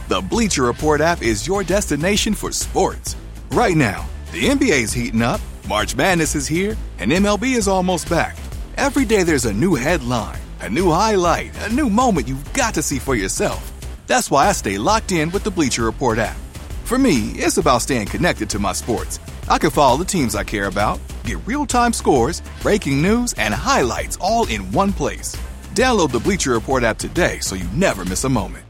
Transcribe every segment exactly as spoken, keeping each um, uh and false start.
The Bleacher Report app is your destination for sports. Right now, the N B A is heating up, March Madness is here, and M L B is almost back. Every day there's a new headline, a new highlight, a new moment you've got to see for yourself. That's why I stay locked in with the Bleacher Report app. For me, it's about staying connected to my sports. I can follow the teams I care about, get real-time scores, breaking news, and highlights all in one place. Download the Bleacher Report app today so you never miss a moment.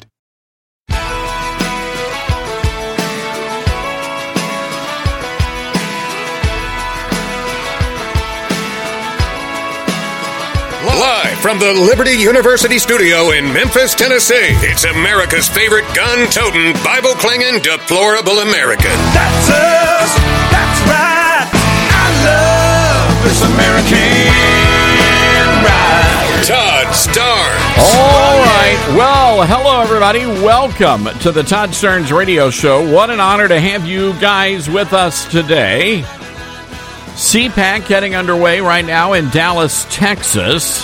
Live from the Liberty University studio in Memphis, Tennessee, it's America's favorite gun-toting, Bible-clinging, deplorable American. That's us. That's right. I love this American ride. Todd Starnes. All right. Well, hello, everybody. Welcome to the Todd Starnes Radio Show. What an honor to have you guys with us today. C PAC getting underway right now in Dallas, Texas,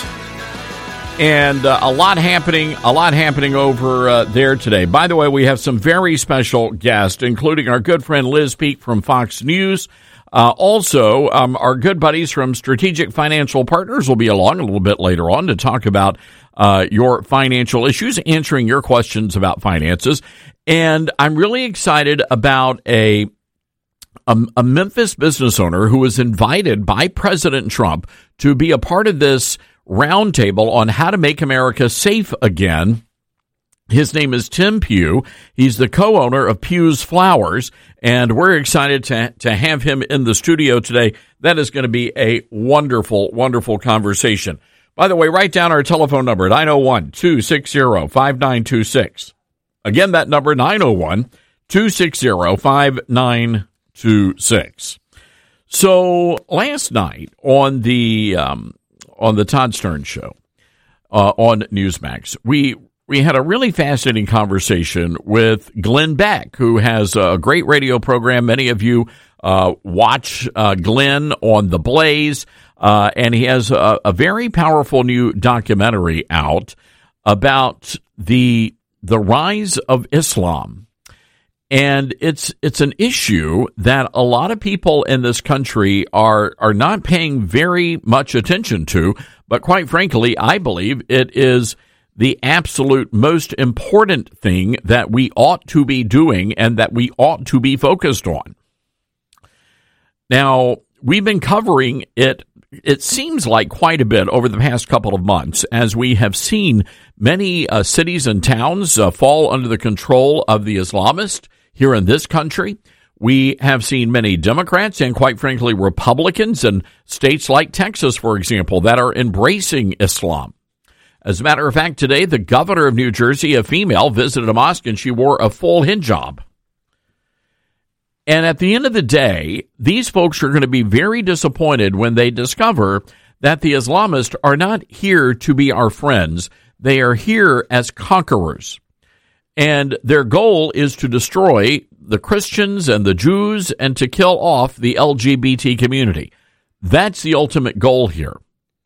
and uh, a lot happening, a lot happening over uh, there today. By the way, we have some very special guests, including our good friend Liz Peek from Fox News. Uh, also, um, our good buddies from Strategic Financial Partners will be along a little bit later on to talk about uh, your financial issues, answering your questions about finances. And I'm really excited about a A, a Memphis business owner who was invited by President Trump to be a part of this roundtable on how to make America safe again. His name is Tim Pugh. He's the co-owner of Pugh's Flowers, and we're excited to, to have him in the studio today. That is going to be a wonderful, wonderful conversation. By the way, write down our telephone number, nine oh one, two six zero, five nine two six. Again, that number, nine oh one, two six zero, five nine two six. So last night on the um, on the Todd Starnes Show uh, on Newsmax, we we had a really fascinating conversation with Glenn Beck, who has a great radio program. Many of you uh, watch uh, Glenn on The Blaze, uh, and he has a, a very powerful new documentary out about the the rise of Islam. And it's it's an issue that a lot of people in this country are are not paying very much attention to, but quite frankly, I believe it is the absolute most important thing that we ought to be doing and that we ought to be focused on. Now, we've been covering it, it seems like quite a bit over the past couple of months, as we have seen many uh, cities and towns uh, fall under the control of the Islamists. Here in this country, we have seen many Democrats and, quite frankly, Republicans in states like Texas, for example, that are embracing Islam. As a matter of fact, today, the governor of New Jersey, a female, visited a mosque and she wore a full hijab. And at the end of the day, these folks are going to be very disappointed when they discover that the Islamists are not here to be our friends. They are here as conquerors. And their goal is to destroy the Christians and the Jews and to kill off the L G B T community. That's the ultimate goal here.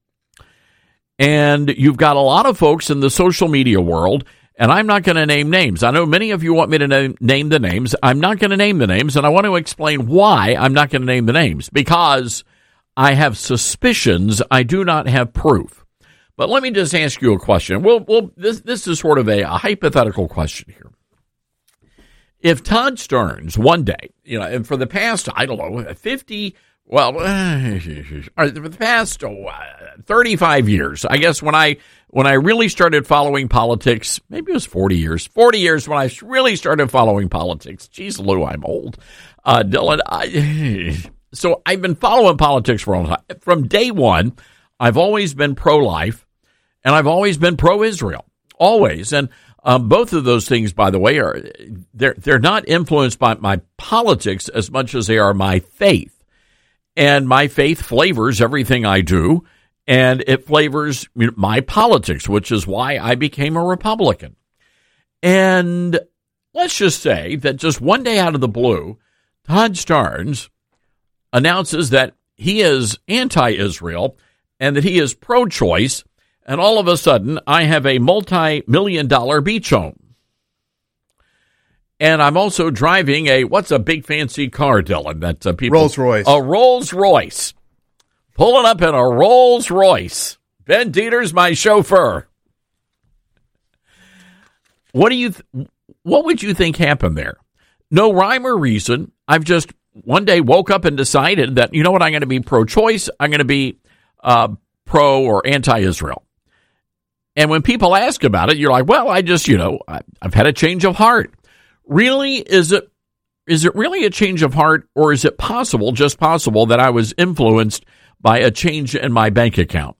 And you've got a lot of folks in the social media world, and I'm not going to name names. I know many of you want me to name, name the names. I'm not going to name the names, and I want to explain why I'm not going to name the names. Because I have suspicions. I do not have proof. But let me just ask you a question. Well, well, this this is sort of a, a hypothetical question here. If Todd Starnes one day, you know, and for the past, I don't know, fifty, well, for the past oh, thirty-five years, I guess when I when I really started following politics, maybe it was forty years, forty years when I really started following politics. Geez, Lou, I'm old. Uh, Dylan, I, so I've been following politics for a long time. From day one, I've always been pro-life. And I've always been pro-Israel, always. And um, both of those things, by the way, are they're they're not influenced by my politics as much as they are my faith. And my faith flavors everything I do, and it flavors my politics, which is why I became a Republican. And let's just say that just one day out of the blue, Todd Starnes announces that he is anti-Israel and that he is pro-choice. And all of a sudden, I have a multi-million dollar beach home. And I'm also driving a, what's a big fancy car, Dylan? That's a people. Rolls Royce. A Rolls Royce. Pulling up in a Rolls Royce. Ben Dieter's my chauffeur. What do you, th- what would you think happened there? No rhyme or reason. I've just one day woke up and decided that, you know what, I'm going to be pro-choice. I'm going to be uh, pro or anti-Israel. And when people ask about it, you're like, well, I just, you know, I, I've had a change of heart. Really, is it is it really a change of heart, or is it possible, just possible, that I was influenced by a change in my bank account?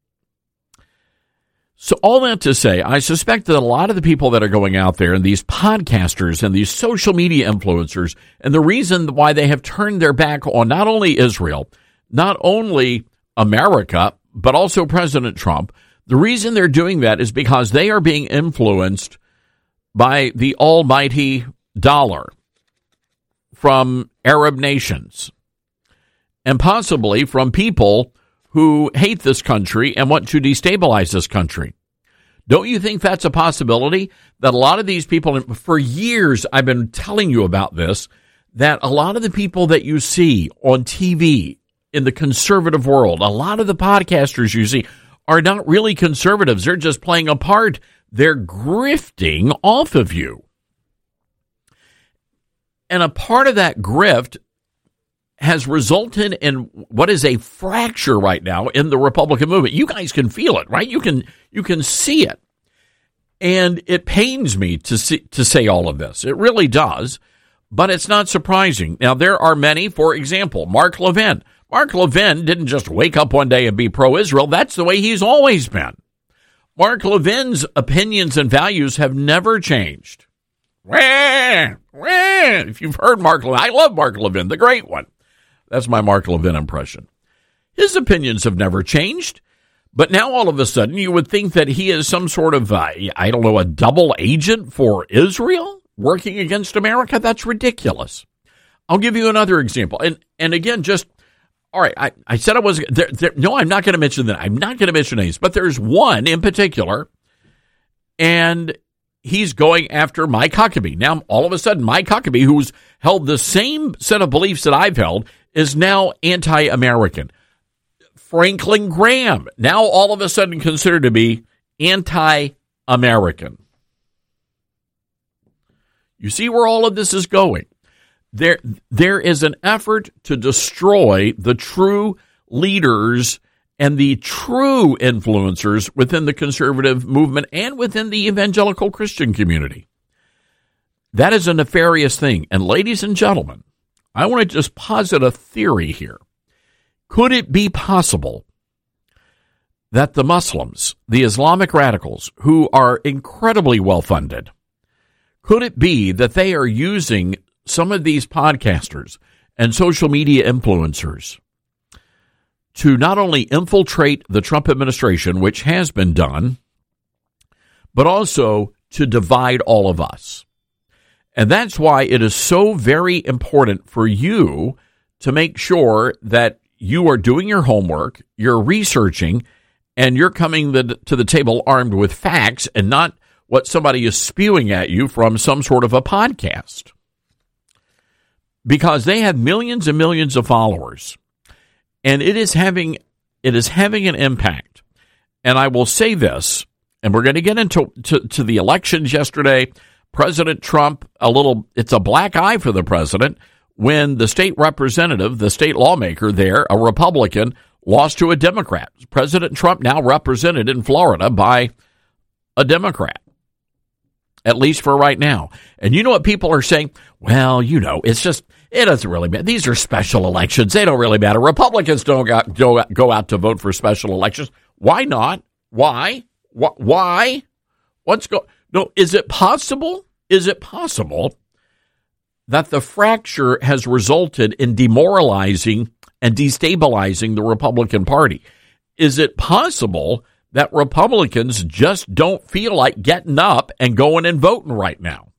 So all that to say, I suspect that a lot of the people that are going out there and these podcasters and these social media influencers, and the reason why they have turned their back on not only Israel, not only America, but also President Trump, the reason they're doing that is because they are being influenced by the almighty dollar from Arab nations, and possibly from people who hate this country and want to destabilize this country. Don't you think that's a possibility? That a lot of these people, for years I've been telling you about this, that a lot of the people that you see on T V in the conservative world, a lot of the podcasters you see are not really conservatives. They're just playing a part. They're grifting off of you. And a part of that grift has resulted in what is a fracture right now in the Republican movement. You guys can feel it, right? You can you can see it. And it pains me to see, to say all of this. It really does. But it's not surprising. Now, there are many, for example, Mark Levin. Mark Levin didn't just wake up one day and be pro-Israel. That's the way he's always been. Mark Levin's opinions and values have never changed. Wah, wah. If you've heard Mark Levin, I love Mark Levin, the great one. That's my Mark Levin impression. His opinions have never changed. But now all of a sudden you would think that he is some sort of, uh, I don't know, a double agent for Israel working against America? That's ridiculous. I'll give you another example. And and again, just, all right, I, I said I was, there, there, no, I'm not going to mention that. I'm not going to mention names. But there's one in particular, and he's going after Mike Huckabee. Now, all of a sudden, Mike Huckabee, who's held the same set of beliefs that I've held, is now anti-American. Franklin Graham, now all of a sudden considered to be anti-American. You see where all of this is going. There, there is an effort to destroy the true leaders and the true influencers within the conservative movement and within the evangelical Christian community. That is a nefarious thing. And ladies and gentlemen, I want to just posit a theory here. Could it be possible that the Muslims, the Islamic radicals, who are incredibly well-funded, could it be that they are using some of these podcasters and social media influencers to not only infiltrate the Trump administration, which has been done, but also to divide all of us? And that's why it is so very important for you to make sure that you are doing your homework, you're researching, and you're coming the, to the table armed with facts and not what somebody is spewing at you from some sort of a podcast. Because they have millions and millions of followers. And it is having it is having an impact. And I will say this, and we're going to get into to, to the elections yesterday. President Trump, a little, it's a black eye for the president when the state representative, the state lawmaker there, a Republican, lost to a Democrat. President Trump now represented in Florida by a Democrat, at least for right now. And you know what people are saying? Well, you know, it's just, it doesn't really matter. These are special elections. They don't really matter. Republicans don't go, go out to vote for special elections. Why not? Why? Why? What's go? No, is it possible? Is it possible that the fracture has resulted in demoralizing and destabilizing the Republican Party? Is it possible that Republicans just don't feel like getting up and going and voting right now?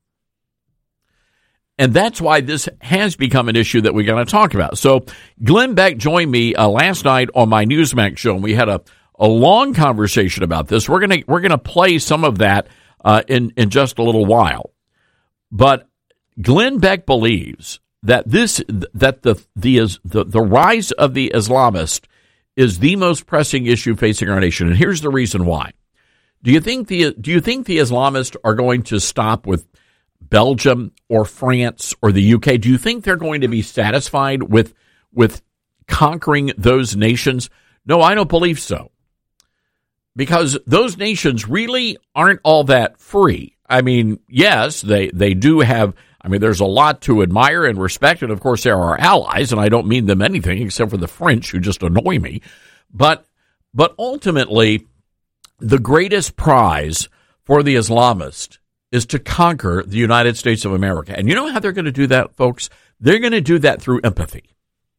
And that's why this has become an issue that we're going to talk about. So Glenn Beck joined me uh, last night on my Newsmax show, and we had a, a long conversation about this. We're going to we're going to play some of that uh, in, in just a little while. But Glenn Beck believes that this that the the the, the rise of the Islamist is the most pressing issue facing our nation, and here's the reason why. Do you think the do you think the Islamists are going to stop with Belgium or France or the U K? Do you think they're going to be satisfied with with conquering those nations? No, I don't believe so. Because those nations really aren't all that free. I mean, yes, they, they do have, I mean, there's a lot to admire and respect, and of course they're our allies, and I don't mean them anything except for the French, who just annoy me. But but ultimately, the greatest prize for the Islamist is to conquer the United States of America. And you know how they're going to do that, folks? They're going to do that through empathy.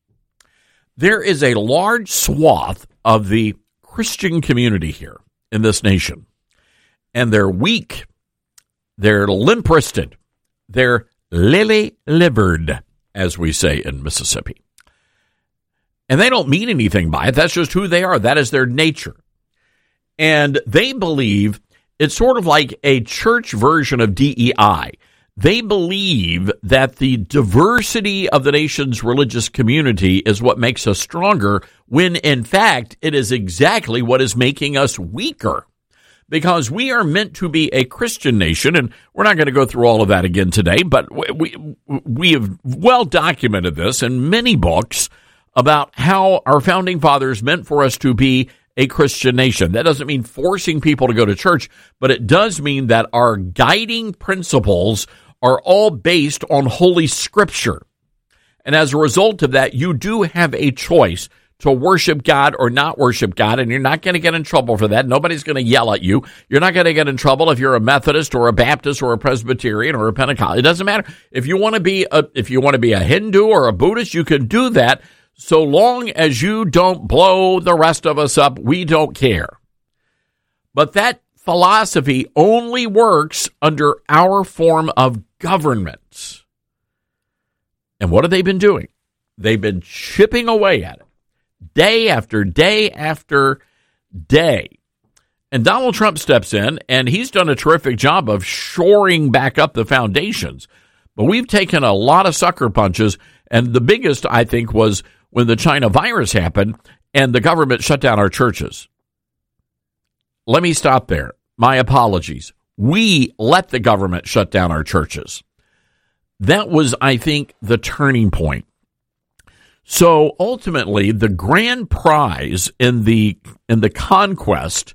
There is a large swath of the Christian community here in this nation, and they're weak, they're limp-wristed, they're lily-livered, as we say in Mississippi. And they don't mean anything by it. That's just who they are. That is their nature. And they believe it's sort of like a church version of D E I. They believe that the diversity of the nation's religious community is what makes us stronger, when in fact it is exactly what is making us weaker. Because we are meant to be a Christian nation, and we're not going to go through all of that again today, but we we have well documented this in many books about how our founding fathers meant for us to be a Christian nation. That doesn't mean forcing people to go to church, but it does mean that our guiding principles are all based on Holy Scripture. And as a result of that, you do have a choice to worship God or not worship God, and you're not going to get in trouble for that. Nobody's going to yell at you. You're not going to get in trouble if you're a Methodist or a Baptist or a Presbyterian or a Pentecostal. It doesn't matter. If you want to be a, if you want to be a Hindu or a Buddhist, you can do that, so long as you don't blow the rest of us up. We don't care. But that philosophy only works under our form of government. And what have they been doing? They've been chipping away at it day after day after day. And Donald Trump steps in, and he's done a terrific job of shoring back up the foundations. But we've taken a lot of sucker punches, and the biggest, I think, was when the China virus happened and the government shut down our churches. Let me stop there. My apologies. We let the government shut down our churches. That was, I think, the turning point. So ultimately, the grand prize in the in the conquest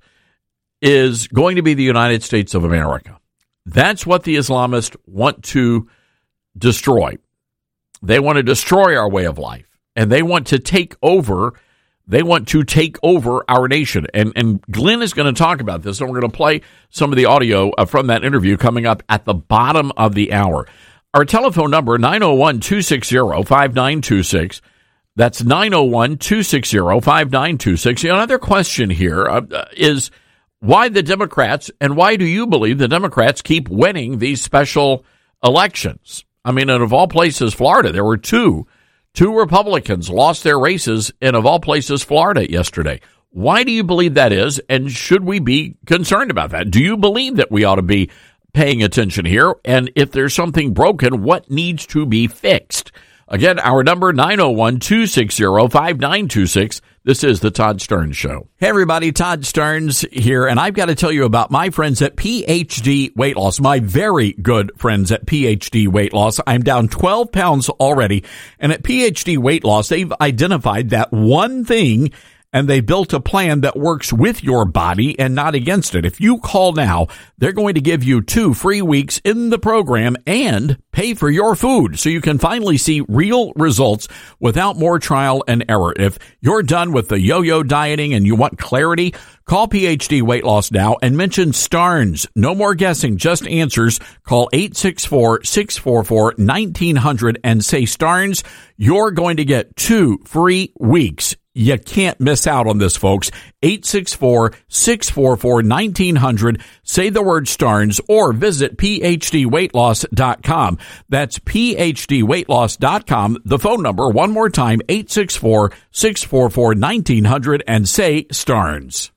is going to be the United States of America. That's what the Islamists want to destroy. They want to destroy our way of life, and they want to take over. They want to take over our nation. And, and Glenn is going to talk about this, and we're going to play some of the audio uh, from that interview coming up at the bottom of the hour. Our telephone number, nine oh one, two six zero, five nine two six. That's nine oh one, two six zero, five nine two six. Another question here uh, is why the Democrats, and why do you believe the Democrats keep winning these special elections? I mean, and of all places, Florida, there were two. Two Republicans lost their races in, of all places, Florida yesterday. Why do you believe that is, and should we be concerned about that? Do you believe that we ought to be paying attention here? And if there's something broken, what needs to be fixed? Again, our number, nine oh one, two six zero, five nine two six. This is the Todd Stearns Show. Hey, everybody, Todd Stearns here, and I've got to tell you about my friends at P H D Weight Loss, my very good friends at P H D Weight Loss. I'm down twelve pounds already, and at P H D Weight Loss, they've identified that one thing, and they built a plan that works with your body and not against it. If you call now, they're going to give you two free weeks in the program and pay for your food so you can finally see real results without more trial and error. If you're done with the yo-yo dieting and you want clarity, call P H D Weight Loss now and mention Stearns. No more guessing, just answers. Call eight six four, six four four, one nine hundred and say Stearns. You're going to get two free weeks. You can't miss out on this, folks. eight six four, six four four, one nine hundred. Say the word Stearns or visit P H D weight loss dot com. That's P H D weight loss dot com. The phone number, one more time, eight six four, six four four, one nine hundred, and say Stearns.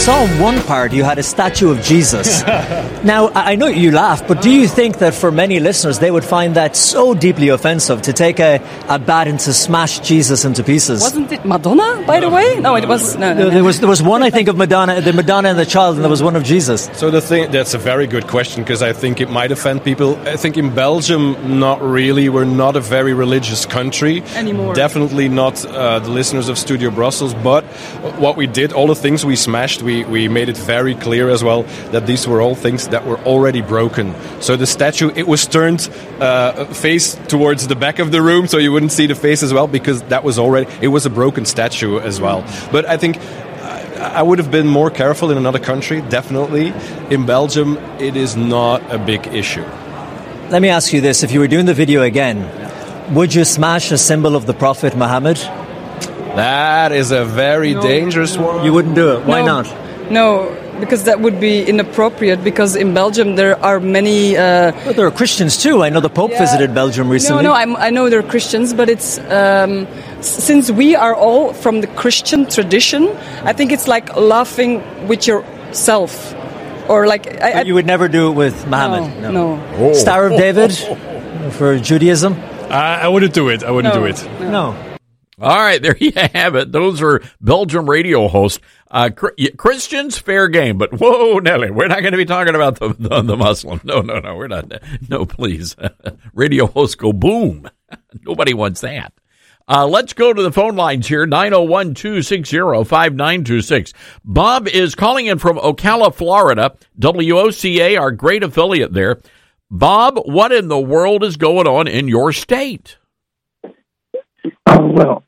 saw on one part you had a statue of Jesus. Now, I know you laugh, but do you think that for many listeners they would find that so deeply offensive to take a, a bat and to smash Jesus into pieces? Wasn't it Madonna, by the way? No, it was... No, no, no. There was there was one, I think, of Madonna, the Madonna and the child, and there was one of Jesus. So the thing, that's a very good question, because I think it might offend people. I think in Belgium, not really. We're not a very religious country. Anymore. Definitely not uh, the listeners of Studio Brussels. But what we did, all the things we smashed, we, we made it very clear as well that these were all things that were already broken. So the statue, it was turned uh, face towards the back of the room, so you wouldn't see the face as well, because that was already, it was a broken statue as well. But I think I would have been more careful in another country, definitely. In Belgium, it is not a big issue. Let me ask you this. If you were doing the video again, would you smash a symbol of the Prophet Muhammad? That is a very No. dangerous one. You wouldn't do it. Why No. not? No, because that would be inappropriate, because in Belgium there are many... Uh, But there are Christians too. I know the Pope Yeah. visited Belgium recently. No, no, I'm, I know they're Christians, but it's um, s- since we are all from the Christian tradition, I think it's like laughing with yourself, or like I, I, You would never do it with Muhammad. No, no. Star of David for Judaism? I, I wouldn't do it. I wouldn't No. do it. No. All right, there you have it. Those are Belgium radio hosts. Uh, Christians, fair game, but whoa, Nelly, we're not going to be talking about the, the, the Muslim. No, no, no, we're not. No, please. Radio hosts go boom. Nobody wants that. Uh, let's go to the phone lines here, nine oh one, two six zero, five nine two six. Bob is calling in from Ocala, Florida, W O C A, our great affiliate there. Bob, what in the world is going on in your state? Uh, well,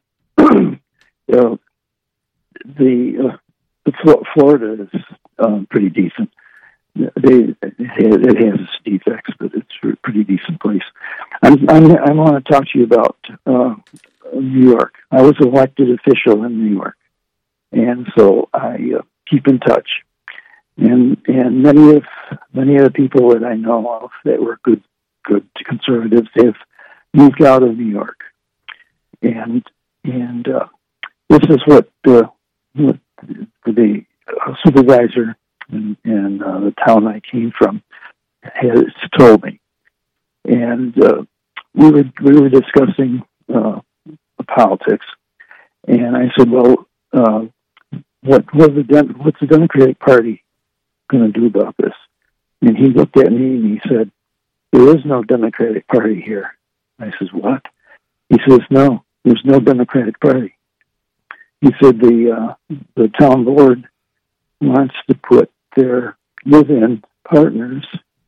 uh, the, uh, the Flo- Florida is um, pretty decent. They, it has its defects, but it's a pretty decent place. I'm, I'm, I want to talk to you about uh, New York. I was an elected official in New York, and so I uh, keep in touch. And and many of many of the people that I know of that were good good conservatives have moved out of New York. And and uh, this is what, uh, what the uh, supervisor in, in uh, the town I came from has told me. And uh, we were we were discussing uh, politics, and I said, "Well, uh, what what the Dem- what's the Democratic Party going to do about this?" And he looked at me and he said, "There is no Democratic Party here." I says, "What?" He says, "No. There's no Democratic Party." He said the uh, the town board wants to put their live-in partners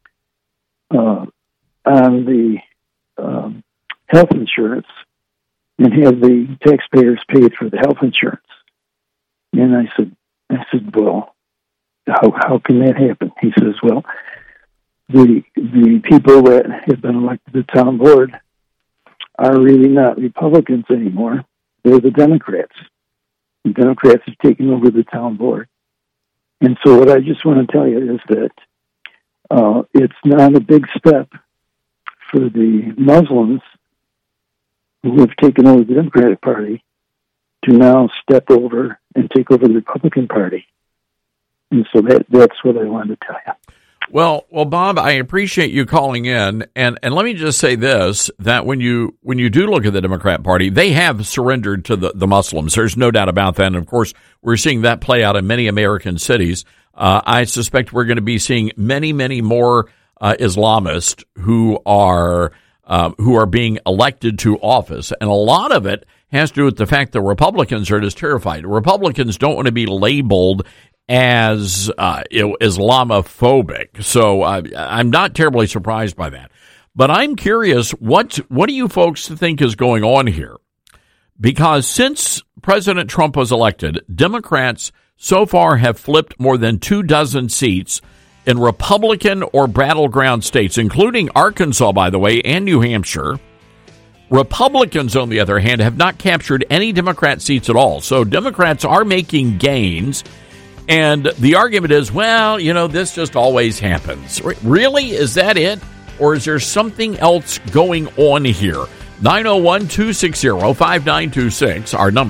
uh, on the um, health insurance and have the taxpayers paid for the health insurance. And I said, I said, well, how how can that happen? He says, well, the the people that have been elected to the town board are really not Republicans anymore. They're the Democrats. The Democrats have taken over the town board. And so what I just want to tell you is that uh, it's not a big step for the Muslims who have taken over the Democratic Party to now step over and take over the Republican Party. And so that that's what I wanted to tell you. Well, well, Bob, I appreciate you calling in, and, and let me just say this: that when you when you do look at the Democrat Party, they have surrendered to the, the Muslims. There's no doubt about that. And of course, we're seeing that play out in many American cities. Uh, I suspect we're going to be seeing many, many more uh, Islamists who are uh, who are being elected to office, and a lot of it has to do with the fact that Republicans are just terrified. Republicans don't want to be labeled as uh, Islamophobic. So uh, I'm not terribly surprised by that. But I'm curious, what what do you folks think is going on here? Because since President Trump was elected, Democrats so far have flipped more than two dozen seats in Republican or battleground states, including Arkansas, by the way, and New Hampshire. Republicans, on the other hand, have not captured any Democrat seats at all. So Democrats are making gains. And the argument is, well, you know, this just always happens. Really? Is that it? Or is there something else going on here? nine oh one, two six zero, five nine two six, our number.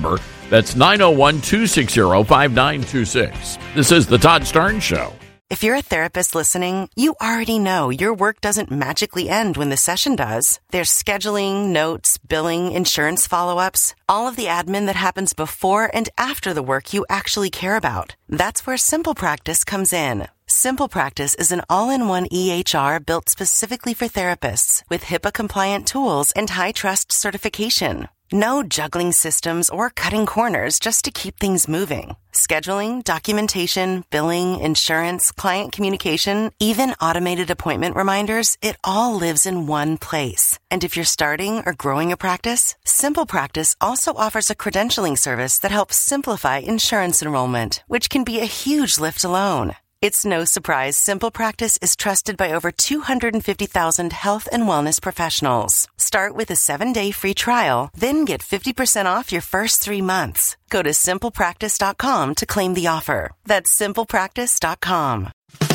That's nine oh one, two six zero, five nine two six. This is The Todd Starnes Show. If you're a therapist listening, you already know your work doesn't magically end when the session does. There's scheduling, notes, billing, insurance follow-ups, all of the admin that happens before and after the work you actually care about. That's where Simple Practice comes in. Simple Practice is an all-in-one E H R built specifically for therapists with HIPAA-compliant tools and high-trust certification. No juggling systems or cutting corners just to keep things moving. Scheduling, documentation, billing, insurance, client communication, even automated appointment reminders, it all lives in one place. And if you're starting or growing a practice, Simple Practice also offers a credentialing service that helps simplify insurance enrollment, which can be a huge lift alone. It's no surprise Simple Practice is trusted by over two hundred fifty thousand health and wellness professionals. Start with a seven-day free trial, then get fifty percent off your first three months. Go to simple practice dot com to claim the offer. That's simple practice dot com.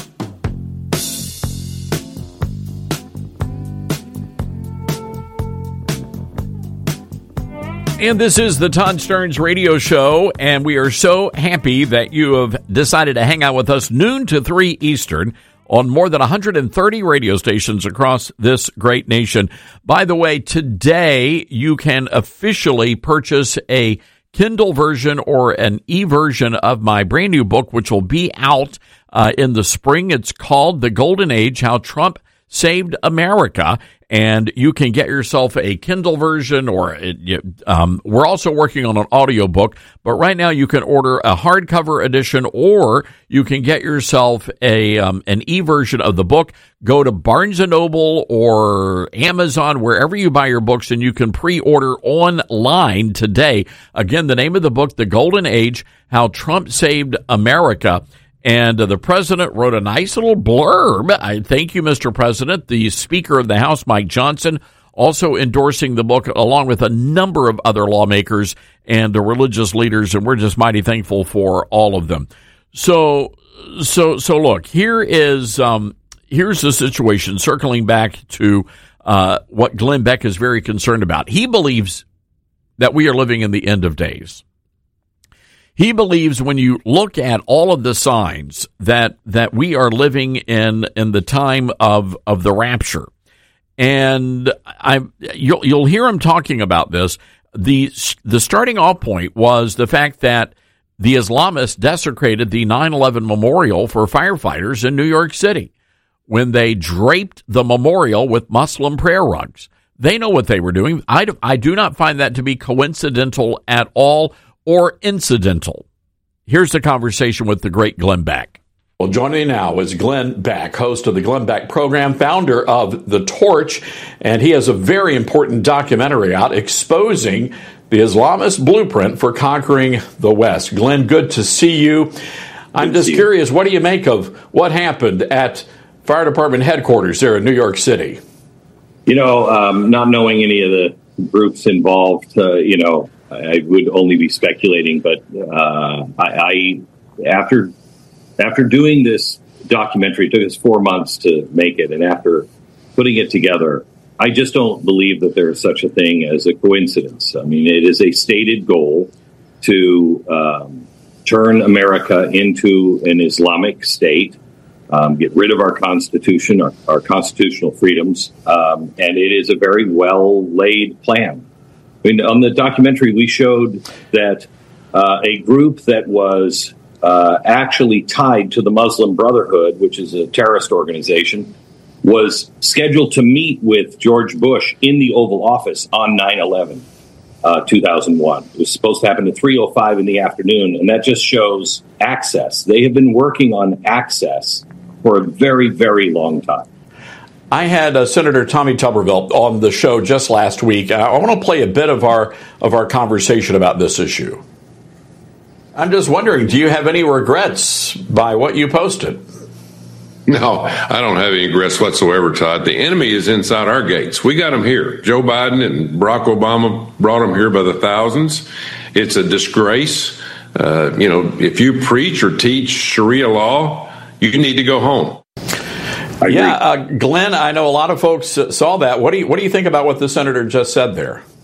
And this is the Todd Starnes Radio Show, and we are so happy that you have decided to hang out with us noon to three Eastern on more than one hundred thirty radio stations across this great nation. By the way, today you can officially purchase a Kindle version or an e-version of my brand new book, which will be out uh, in the spring. It's called The Golden Age, How Trump Saved America. And you can get yourself a Kindle version, or um, we're also working on an audiobook. But right now, you can order a hardcover edition, or you can get yourself a um, an e-version of the book. Go to Barnes and Noble or Amazon, wherever you buy your books, and you can pre-order online today. Again, the name of the book, The Golden Age: How Trump Saved America. And uh, the president wrote a nice little blurb. I thank you, Mister President. The Speaker of the House, Mike Johnson, also endorsing the book, along with a number of other lawmakers and uh, religious leaders, and we're just mighty thankful for all of them. So, so, so look, here is um, here's the situation. Circling back to uh, what Glenn Beck is very concerned about, he believes that we are living in the end of days. He believes when you look at all of the signs that that we are living in in the time of of the rapture, and I you'll you'll hear him talking about this. the The starting off point was the fact that the Islamists desecrated the nine eleven memorial for firefighters in New York City when they draped the memorial with Muslim prayer rugs. They know what they were doing. I do, I do not find that to be coincidental at all, or incidental. Here's the conversation with the great Glenn Beck. Well, joining me now is Glenn Beck, host of the Glenn Beck program, founder of The Torch, and he has a very important documentary out exposing the Islamist blueprint for conquering the West. Glenn, good to see you. I'm just curious, what do you make of what happened at Fire Department headquarters there in New York City? You know, um, not knowing any of the groups involved, uh, you know, I would only be speculating, but uh, I, I after after doing this documentary, it took us four months to make it, and after putting it together, I just don't believe that there is such a thing as a coincidence. I mean, it is a stated goal to um, turn America into an Islamic state, um, get rid of our Constitution, our, our constitutional freedoms, um, and it is a very well-laid plan. I mean, on the documentary, we showed that uh, a group that was uh, actually tied to the Muslim Brotherhood, which is a terrorist organization, was scheduled to meet with George Bush in the Oval Office on nine eleven, uh, two thousand one. It was supposed to happen at three oh five in the afternoon, and that just shows access. They have been working on access for a very, very long time. I had uh, Senator Tommy Tuberville on the show just last week. I, I want to play a bit of our of our conversation about this issue. I'm just wondering, do you have any regrets by what you posted? No, I don't have any regrets whatsoever, Todd. The enemy is inside our gates. We got them here. Joe Biden and Barack Obama brought them here by the thousands. It's a disgrace. Uh, you know, if you preach or teach Sharia law, you need to go home. Yeah, uh, Glenn, I know a lot of folks uh, saw that. What do you what do you think about what the senator just said there?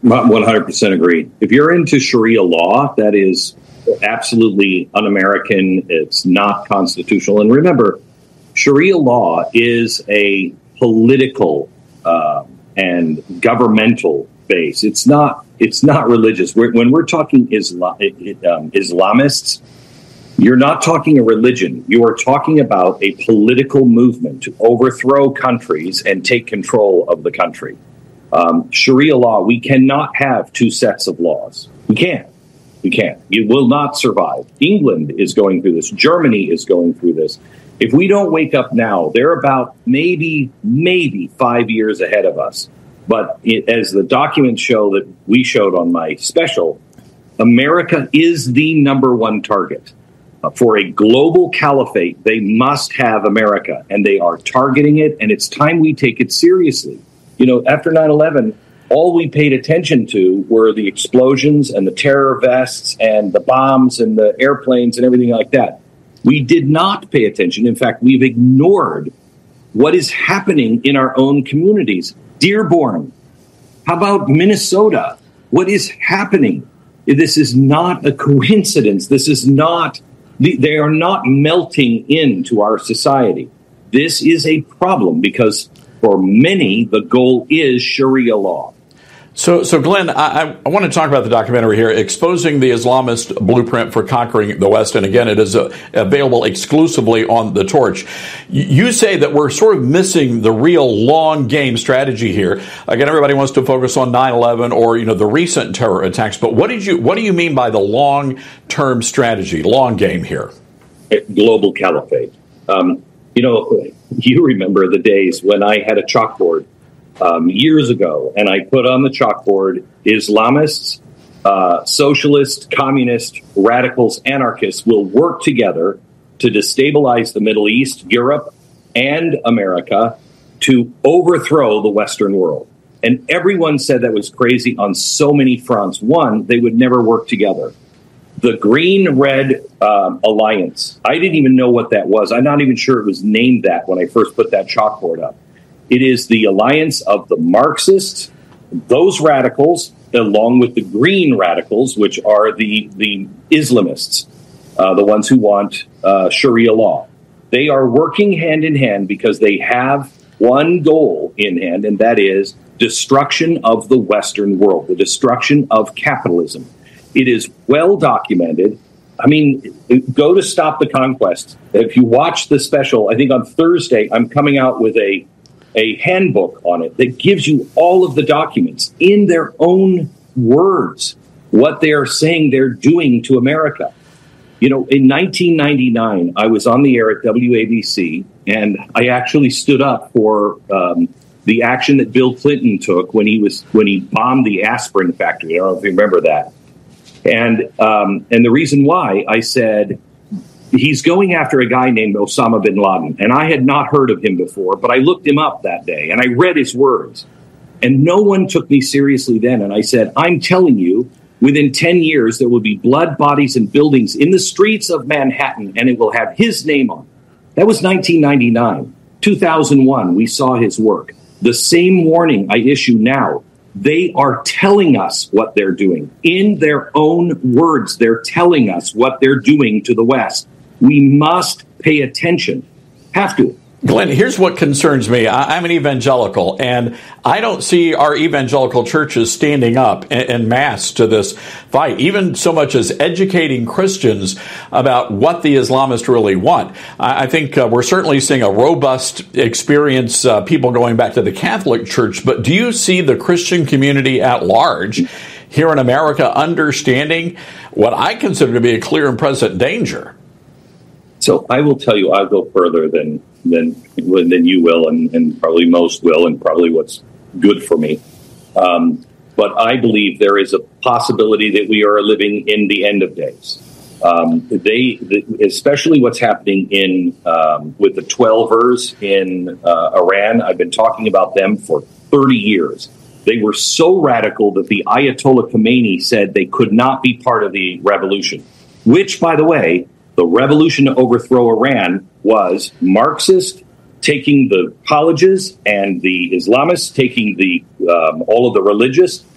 one hundred percent agree. If you're into Sharia law, that is absolutely un-American. It's not constitutional. And remember, Sharia law is a political uh, and governmental base. It's not. It's not religious. We're, when we're talking Islam, um, Islamists, you're not talking a religion. You are talking about a political movement to overthrow countries and take control of the country. Um, Sharia law, we cannot have two sets of laws. We can't. We can't. It will not survive. England is going through this. Germany is going through this. If we don't wake up now, they're about maybe, maybe five years ahead of us. But it, as the documents show that we showed on my special, America is the number one target. Uh, for a global caliphate, they must have America, and they are targeting it, and it's time we take it seriously. You know, after nine eleven, all we paid attention to were the explosions and the terror vests and the bombs and the airplanes and everything like that. We did not pay attention. In fact, we've ignored what is happening in our own communities. Dearborn, how about Minnesota? What is happening? This is not a coincidence. This is not, they are not melting into our society. This is a problem because for many, the goal is Sharia law. So, so Glenn, I, I want to talk about the documentary here, Exposing the Islamist Blueprint for Conquering the West. And again, it is uh, available exclusively on The Torch. You say that we're sort of missing the real long game strategy here. Again, everybody wants to focus on nine eleven or, you know, the recent terror attacks. But what did you, what do you mean by the long-term strategy, long game here? Global caliphate. Um, you know, you remember the days when I had a chalkboard Um, years ago, and I put on the chalkboard, Islamists, uh, socialists, communists, radicals, anarchists will work together to destabilize the Middle East, Europe, and America to overthrow the Western world. And everyone said that was crazy on so many fronts. One, they would never work together. The Green-Red um, Alliance, I didn't even know what that was. I'm not even sure it was named that when I first put that chalkboard up. It is the alliance of the Marxists, those radicals, along with the green radicals, which are the, the Islamists, uh, the ones who want uh, Sharia law. They are working hand in hand because they have one goal in hand, and that is destruction of the Western world, the destruction of capitalism. It is well documented. I mean, go to Stop the Conquest. If you watch the special, I think on Thursday, I'm coming out with a a handbook on it that gives you all of the documents in their own words, what they are saying they're doing to America. You know, in nineteen ninety-nine, I was on the air at W A B C, and I actually stood up for um, the action that Bill Clinton took when he was when he bombed the aspirin factory. I don't know if you remember that. And um, and the reason why, I said, he's going after a guy named Osama bin Laden. And I had not heard of him before, but I looked him up that day and I read his words. And no one took me seriously then. And I said, I'm telling you, within ten years, there will be blood, bodies, and buildings in the streets of Manhattan, and it will have his name on it. That was nineteen ninety-nine. two thousand one, we saw his work. The same warning I issue now. They are telling us what they're doing. In their own words, they're telling us what they're doing to the West. We must pay attention. Have to. Glenn, here's what concerns me. I, I'm an evangelical, and I don't see our evangelical churches standing up en, en masse to this fight, even so much as educating Christians about what the Islamists really want. I, I think uh, we're certainly seeing a robust experience, uh, people going back to the Catholic Church, but do you see the Christian community at large here in America understanding what I consider to be a clear and present danger? So I will tell you, I'll go further than than than you will, and, and probably most will, and probably what's good for me. Um, but I believe there is a possibility that we are living in the end of days. Um, they, the, especially what's happening in um, with the twelvers in uh, Iran. I've been talking about them for thirty years. They were so radical that the Ayatollah Khomeini said they could not be part of the revolution, which, by the way, the revolution to overthrow Iran was Marxist taking the colleges and the Islamists taking the um, all of the religious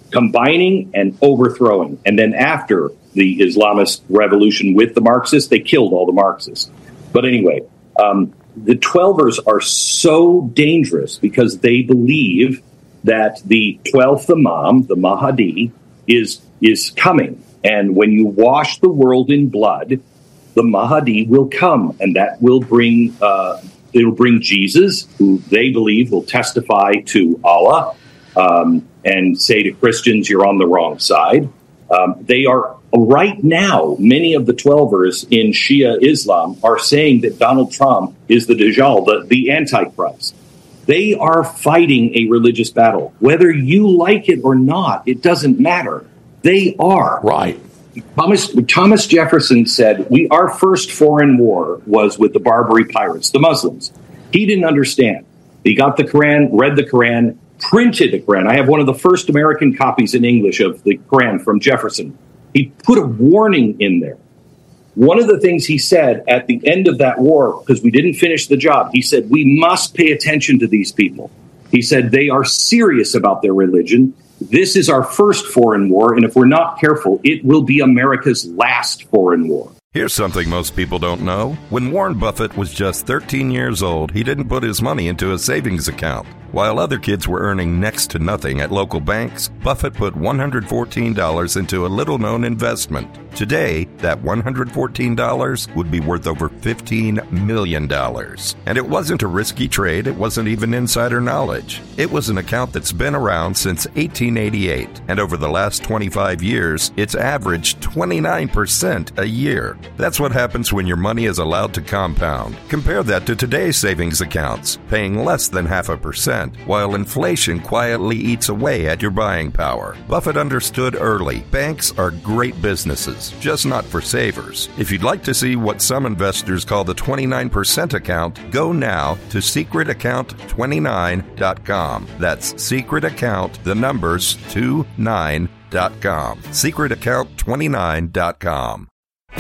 combining and overthrowing. And then after the Islamist revolution with the Marxists, they killed all the Marxists. But anyway, um, the Twelvers are so dangerous because they believe that the twelfth Imam, the Mahdi, is is coming. And when you wash the world in blood, the Mahdi will come, and that will bring uh, it'll bring Jesus, who they believe will testify to Allah um, and say to Christians, "You're on the wrong side." Um, they are right now. Many of the Twelvers in Shia Islam are saying that Donald Trump is the Dajjal, the, the Antichrist. They are fighting a religious battle, whether you like it or not. It doesn't matter. They are right. Thomas Thomas Jefferson said, "We our first foreign war was with the Barbary pirates, the Muslims." He didn't understand. He got the Quran, read the Quran, printed the Quran. I have one of the first American copies in English of the Quran from Jefferson. He put a warning in there. One of the things he said at the end of that war, because we didn't finish the job, he said, "We must pay attention to these people." He said, "They are serious about their religion. This is our first foreign war, and if we're not careful, it will be America's last foreign war." Here's something most people don't know. When Warren Buffett was just thirteen years old, he didn't put his money into a savings account. While other kids were earning next to nothing at local banks, Buffett put one hundred fourteen dollars into a little-known investment. Today, that one hundred fourteen dollars would be worth over fifteen million dollars. And it wasn't a risky trade. It wasn't even insider knowledge. It was an account that's been around since eighteen eighty-eight. And over the last twenty-five years, it's averaged twenty-nine percent a year. That's what happens when your money is allowed to compound. Compare that to today's savings accounts, paying less than half a percent, while inflation quietly eats away at your buying power. Buffett understood early, banks are great businesses, just not for savers. If you'd like to see what some investors call the twenty-nine percent account, go now to secret account twenty-nine dot com. That's secret account, the numbers, twenty-nine dot com. secret account twenty-nine dot com.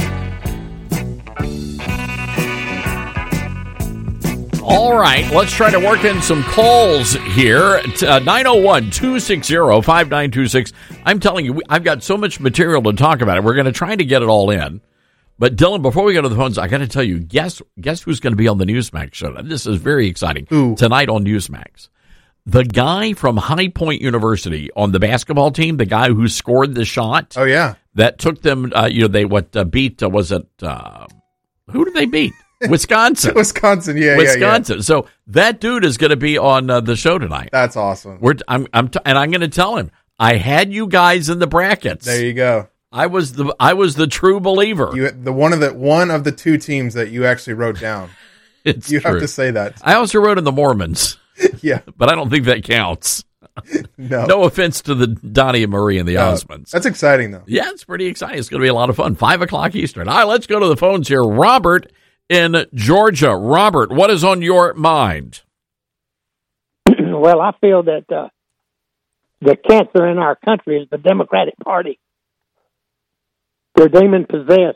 All right, let's try to work in some calls here. Uh, nine oh one, two six zero, five nine two six. I'm telling you, I've got so much material to talk about it. We're going to try to get it all in. But, Dylan, before we go to the phones, I got to tell you, guess guess who's going to be on the Newsmax show? This is very exciting. Ooh. Tonight on Newsmax. The guy from High Point University on the basketball team, the guy who scored the shot. Oh, yeah. That took them, uh, you know, they what uh, beat, uh, was it, uh, who did they beat? Wisconsin. Wisconsin, yeah, Wisconsin. yeah, yeah. So that dude is going to be on uh, the show tonight. That's awesome. We're, I'm, I'm t- and I'm going to tell him, I had you guys in the brackets. There you go. I was the I was the true believer. You, the one of the one of the two teams that you actually wrote down. It's you true. have to say that. I also wrote in the Mormons. Yeah, but I don't think that counts. No, no offense to the Donnie and Marie and the no, Osmonds. That's exciting though. Yeah, it's pretty exciting. It's going to be a lot of fun. Five o'clock Eastern. All right, let's go to the phones here. Robert in Georgia. Robert, what is on your mind? Well, I feel that uh, the cancer in our country is the Democratic Party. They're demon possessed.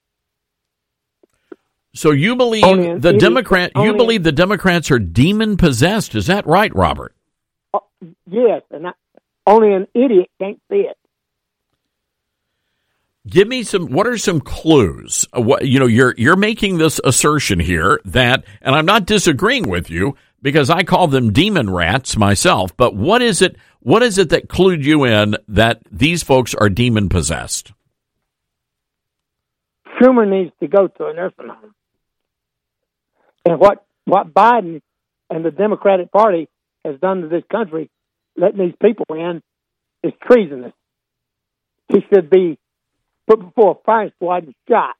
So you believe the idiot, Democrat? You believe the Democrats are demon possessed? Is that right, Robert? Uh, yes, and I, only an idiot can't see it. Give me some. What are some clues? Uh, what you know? You're you're making this assertion here that, and I'm not disagreeing with you because I call them demon rats myself. But what is it? What is it that clued you in that these folks are demon possessed? Schumer needs to go to a nursing home. And what what Biden and the Democratic Party has done to this country, letting these people in, is treasonous. He should be put before a firing squad and shot.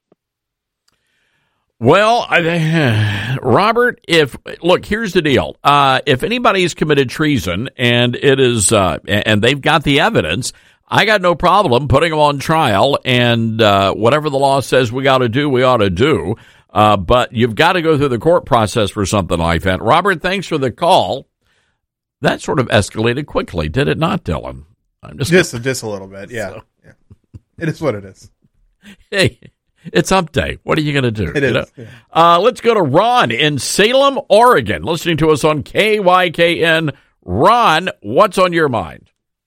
Well, I, Robert, if look, here's the deal: uh, if anybody's committed treason and it is, uh, and they've got the evidence, I got no problem putting them on trial, and uh, whatever the law says we got to do, we ought to do. Uh, but you've got to go through the court process for something like that. Robert, thanks for the call. That sort of escalated quickly, did it not, Dylan? I'm just just, just a little bit, yeah. So. yeah. It is what it is. Hey, it's hump day. What are you going to do? It is. You know? Yeah. Uh, let's go to Ron in Salem, Oregon, listening to us on K Y K N. Ron, what's on your mind?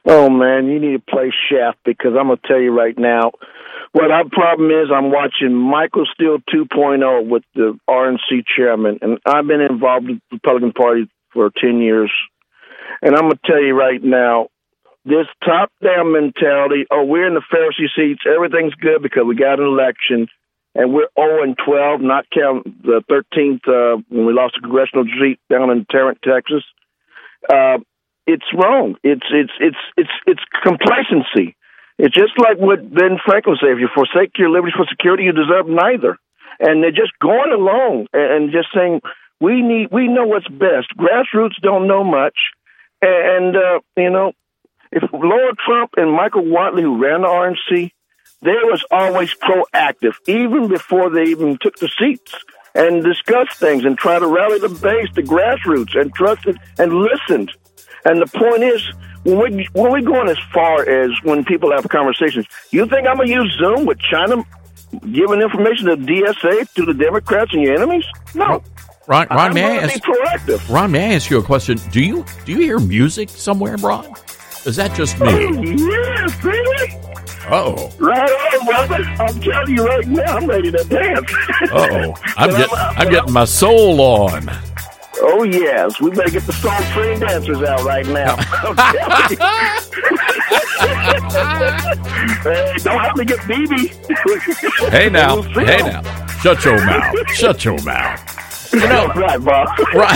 Oh, man, you need to play Shaft because I'm going to tell you right now, what our problem is, I'm watching Michael Steele two point oh with the R N C chairman, and I've been involved with the Republican Party for ten years. And I'm going to tell you right now, this top-down mentality, oh, we're in the Pharisee seats, everything's good because we got an election, and we're oh and twelve, not counting the thirteenth uh, when we lost the congressional seat down in Tarrant, Texas. Uh, it's wrong. It's it's it's it's it's complacency. It's just like what Ben Franklin said: if you forsake your liberty for security, you deserve neither. And they're just going along and just saying we need we know what's best. Grassroots don't know much, and uh, you know, if Laura Trump and Michael Watley, who ran the R N C, they was always proactive, even before they even took the seats, and discussed things and try to rally the base, the grassroots, and trusted and listened. And the point is, when we when we going as far as when people have conversations, you think I'm gonna use Zoom with China giving information to D S A to the Democrats and your enemies? No. Ron, Ron I'm may I gonna ask? be proactive. Ron, may I ask you a question? Do you do you hear music somewhere, Ron? Is that just me? Oh, yes, really? Oh. Right on, brother. I'm telling you right now, I'm ready to dance. Oh, I'm getting I'm getting my soul on. Oh, yes. We better get the soul train dancers out right now. Hey, don't have to get B B. Hey now, we'll hey now. Shut your mouth. Shut your mouth. You know, right, Bob. Right.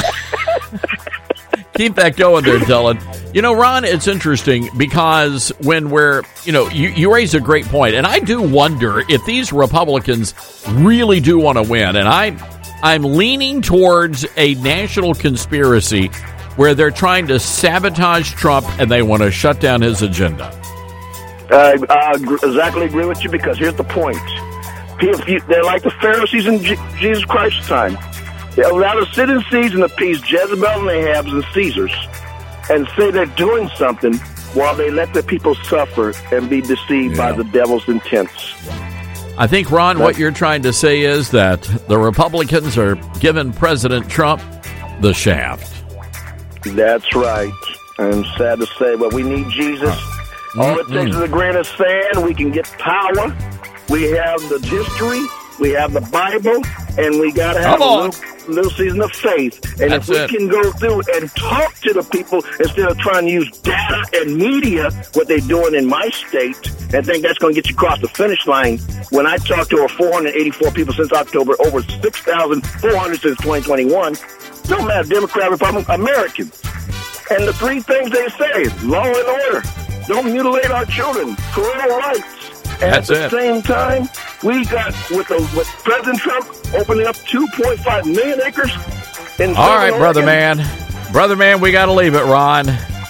Keep that going there, Dylan. You know, Ron, it's interesting because when we're, you know, you, you raise a great point, and I do wonder if these Republicans really do want to win, and I, I'm leaning towards a national conspiracy where they're trying to sabotage Trump and they want to shut down his agenda. I uh, exactly agree with you because here's the point. They're like the Pharisees in G- Jesus Christ's time. They're allowed to sit in seats and appease Jezebel and Ahab's and Caesars and say they're doing something while they let the people suffer and be deceived yeah. by the devil's intents. I think, Ron, what you're trying to say is that the Republicans are giving President Trump the shaft. That's right. I'm sad to say, but we need Jesus. Huh. All it takes is a grain of sand. We can get power. We have the history. We have the Bible. And we got to have a little, little season of faith. And That's if we it. can go through and talk to the people instead of trying to use data and media, what they're doing in my state, and think that's going to get you across the finish line. When I talked to over four hundred eighty-four people since October, over six thousand four hundred since twenty twenty-one, don't matter, Democrat, Republican, Americans. And the three things they say, law and order, don't mutilate our children, parental rights. And That's at the it. same time, we got, with, the, with President Trump opening up two point five million acres. In All right, Oregon. brother man. Brother man, we got to leave it, Ron.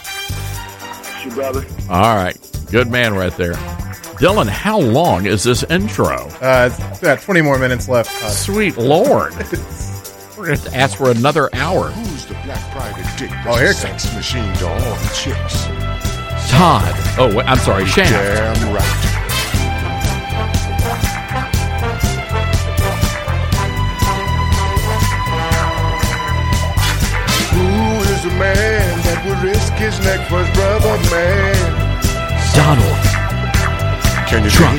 You brother. All right. Good man right there. Dylan, how long is this intro? Uh, it's got twenty more minutes left. Uh, Sweet Lord. We're going to have to ask for another hour. Who's the black private dick? Oh, here it sex machine to all the chicks. Todd. Oh, wait, I'm sorry, Shaft. Damn right. Who is the man that would risk his neck for his brother, man? Donald Can you Trump. dig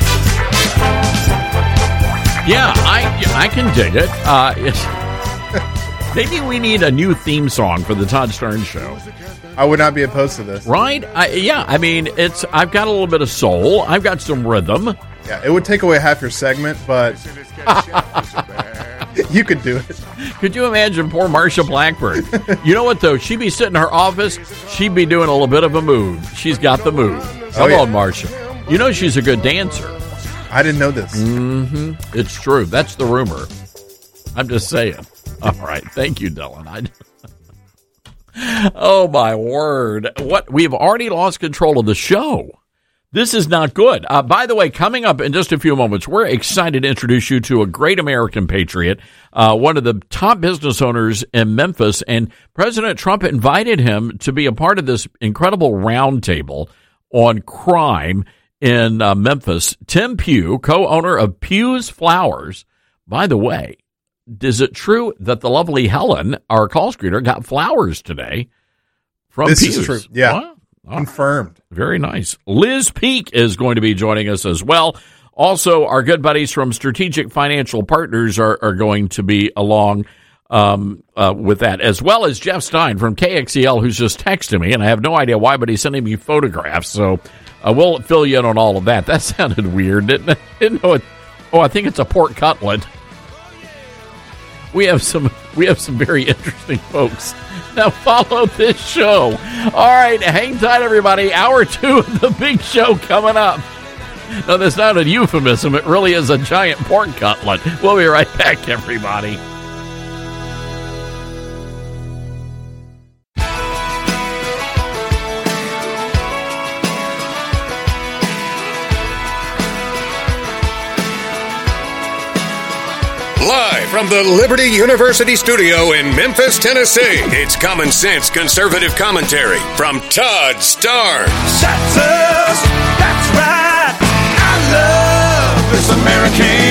it? Yeah, I I can dig it. Uh, it's, maybe we need a new theme song for the Todd Stern Show. I would not be opposed to this. Right? I, yeah, I mean, it's. I've got a little bit of soul. I've got some rhythm. Yeah, it would take away half your segment, but you could do it. Could you imagine poor Marsha Blackburn? You know what, though? She'd be sitting in her office. She'd be doing a little bit of a move. She's got the move. Come Oh, yeah. on, Marsha. You know she's a good dancer. I didn't know this. Mm-hmm. It's true. That's the rumor. I'm just saying. All right. Thank you, Dylan. I... Oh, my word. What? We've already lost control of the show. This is not good. Uh, by the way, coming up in just a few moments, we're excited to introduce you to a great American patriot, uh, one of the top business owners in Memphis, and President Trump invited him to be a part of this incredible roundtable on crime in uh, Memphis. Tim Pugh, co-owner of Pugh's Flowers. By the way, is it true that the lovely Helen, our call screener, got flowers today from This Pugh's? is true. Yeah. What? Confirmed. Very nice. Liz Peek is going to be joining us as well. Also, our good buddies from Strategic Financial Partners are, are going to be along um, uh, with that, as well as Jeff Stein from K X E L, who's just texted me, and I have no idea why, but he's sending me photographs. So uh, we'll fill you in on all of that. That sounded weird, didn't it? Didn't know it. Oh, I think it's a pork cutlet. We have some we have some very interesting folks. Now follow this show. All right, hang tight, everybody. Hour two of the big show coming up. No, that's not a euphemism. It really is a giant pork cutlet. We'll be right back, everybody. Live from the Liberty University studio in Memphis, Tennessee, it's Common Sense Conservative Commentary from Todd Starnes. That's us. That's right. I love this American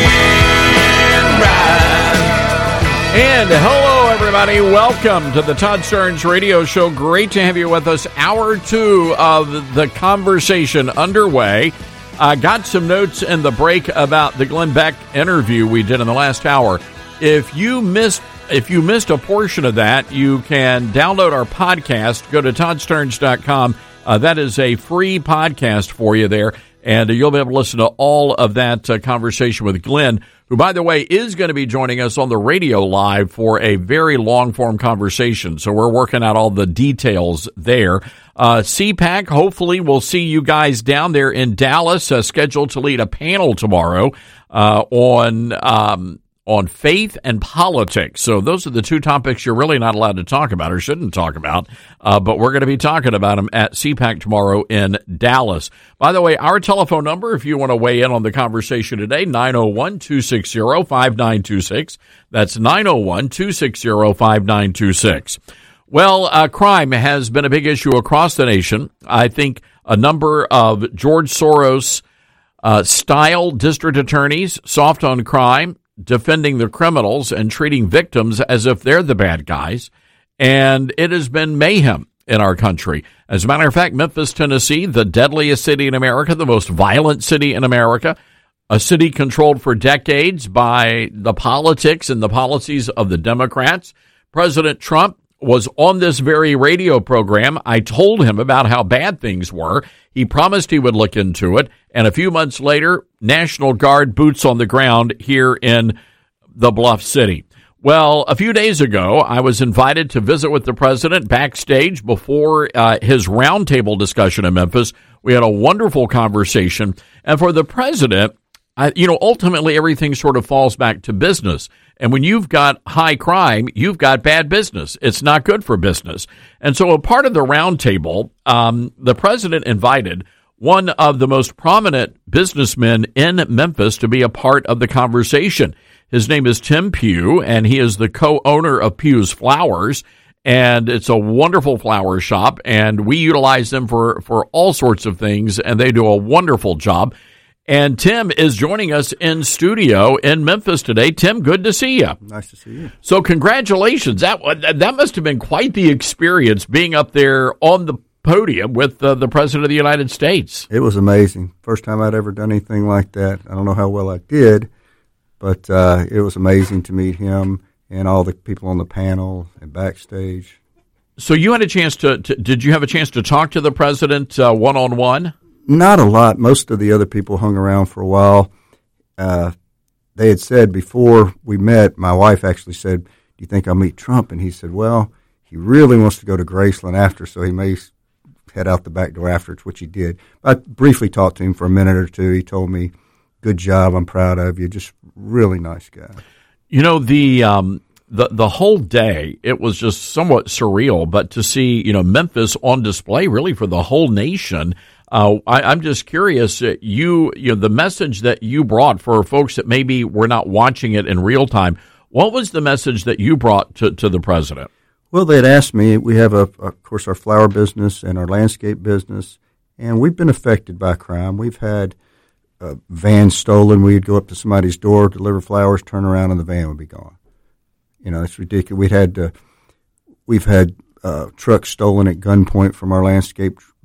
ride. And hello, everybody. Welcome to the Todd Starnes Radio Show. Great to have you with us. Hour two of the conversation underway. I uh, got some notes in the break about the Glenn Beck interview we did in the last hour. If you missed if you missed a portion of that, you can download our podcast. Go to todd starnes dot com. Uh, that is a free podcast for you there, and you'll be able to listen to all of that uh, conversation with Glenn, who, by the way, is going to be joining us on the radio live for a very long-form conversation. So we're working out all the details there. Uh, C PAC, hopefully we'll see you guys down there in Dallas, uh, scheduled to lead a panel tomorrow uh, on um, on faith and politics. So those are the two topics you're really not allowed to talk about or shouldn't talk about, uh, but we're going to be talking about them at C PAC tomorrow in Dallas. By the way, our telephone number, if you want to weigh in on the conversation today, nine oh one, two six zero, five nine two six. That's nine oh one, two six zero, five nine two six. Well, uh, crime has been a big issue across the nation. I think a number of George Soros uh, style district attorneys, soft on crime, defending the criminals and treating victims as if they're the bad guys. And it has been mayhem in our country. As a matter of fact, Memphis, Tennessee, the deadliest city in America, the most violent city in America, a city controlled for decades by the politics and the policies of the Democrats. President Trump was on this very radio program. I told him about how bad things were. He promised he would look into it. And a few months later, National Guard boots on the ground here in the Bluff City. Well, a few days ago, I was invited to visit with the president backstage before uh, his roundtable discussion in Memphis. We had a wonderful conversation. And for the president, I, you know, ultimately everything sort of falls back to business. And when you've got high crime, you've got bad business. It's not good for business. And so a part of the roundtable, um, the president invited one of the most prominent businessmen in Memphis to be a part of the conversation. His name is Tim Pugh, and he is the co-owner of Pugh's Flowers. And it's a wonderful flower shop, and we utilize them for, for all sorts of things, and they do a wonderful job. And Tim is joining us in studio in Memphis today. Tim, good to see you. Nice to see you. So congratulations. That that must have been quite the experience being up there on the podium with uh, the President of the United States. It was amazing. First time I'd ever done anything like that. I don't know how well I did, but uh, it was amazing to meet him and all the people on the panel and backstage. So you had a chance to, to did you have a chance to talk to the President uh, one-on-one? Not a lot. Most of the other people hung around for a while. Uh, they had said before we met, my wife actually said, do you think I'll meet Trump? And he said, well, he really wants to go to Graceland after, so he may head out the back door afterwards, which he did. I briefly talked to him for a minute or two. He told me, good job, I'm proud of you. Just really nice guy. You know, the um, the the whole day, it was just somewhat surreal, but to see, you know, Memphis on display really for the whole nation. Uh, I, I'm just curious, uh, you, you know, the message that you brought for folks that maybe were not watching it in real time, what was the message that you brought to, to the president? Well, they had asked me, we have, a, of course, our flower business and our landscape business, and we've been affected by crime. We've had uh, vans stolen. We'd go up to somebody's door, deliver flowers, turn around, and the van would be gone. You know, it's ridiculous. We'd had, uh, we've had uh, trucks stolen at gunpoint from our landscape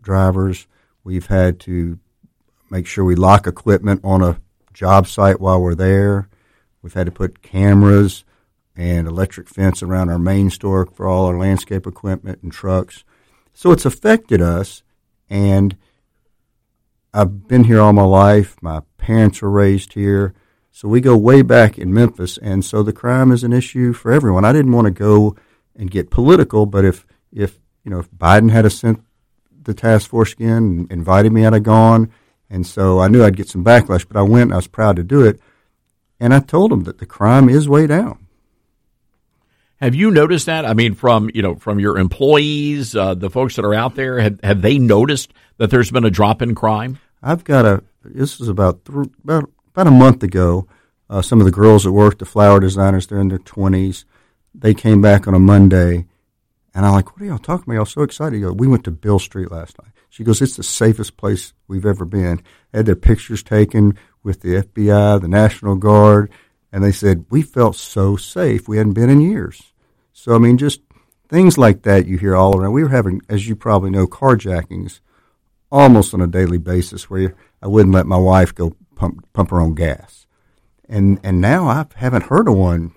drivers. We've had to make sure we lock equipment on a job site while we're there. We've had to put cameras and electric fence around our main store for all our landscape equipment and trucks. So it's affected us, and I've been here all my life. My parents were raised here. So we go way back in Memphis, and so the crime is an issue for everyone. I didn't want to go and get political, but if, if you know, if Biden had sent the task force again and invited me, I'd have gone. And so I knew I'd get some backlash, but I went and I was proud to do it. And I told them that the crime is way down. Have you noticed that? I mean, from you know, from your employees, uh, the folks that are out there, have, have they noticed that there's been a drop in crime? I've got a, this is about, th- about, about a month ago, uh, some of the girls at work, the flower designers, they're in their twenties. They came back on a Monday, and I'm like, what are y'all talking about? Y'all so excited. Go, we went to Bill Street last night. She goes, it's the safest place we've ever been. They had their pictures taken with the F B I, the National Guard, and they said, we felt so safe. We hadn't been in years. So, I mean, just things like that you hear all around. We were having, as you probably know, carjackings almost on a daily basis where I wouldn't let my wife go pump, pump her own gas. And and now I haven't heard of one.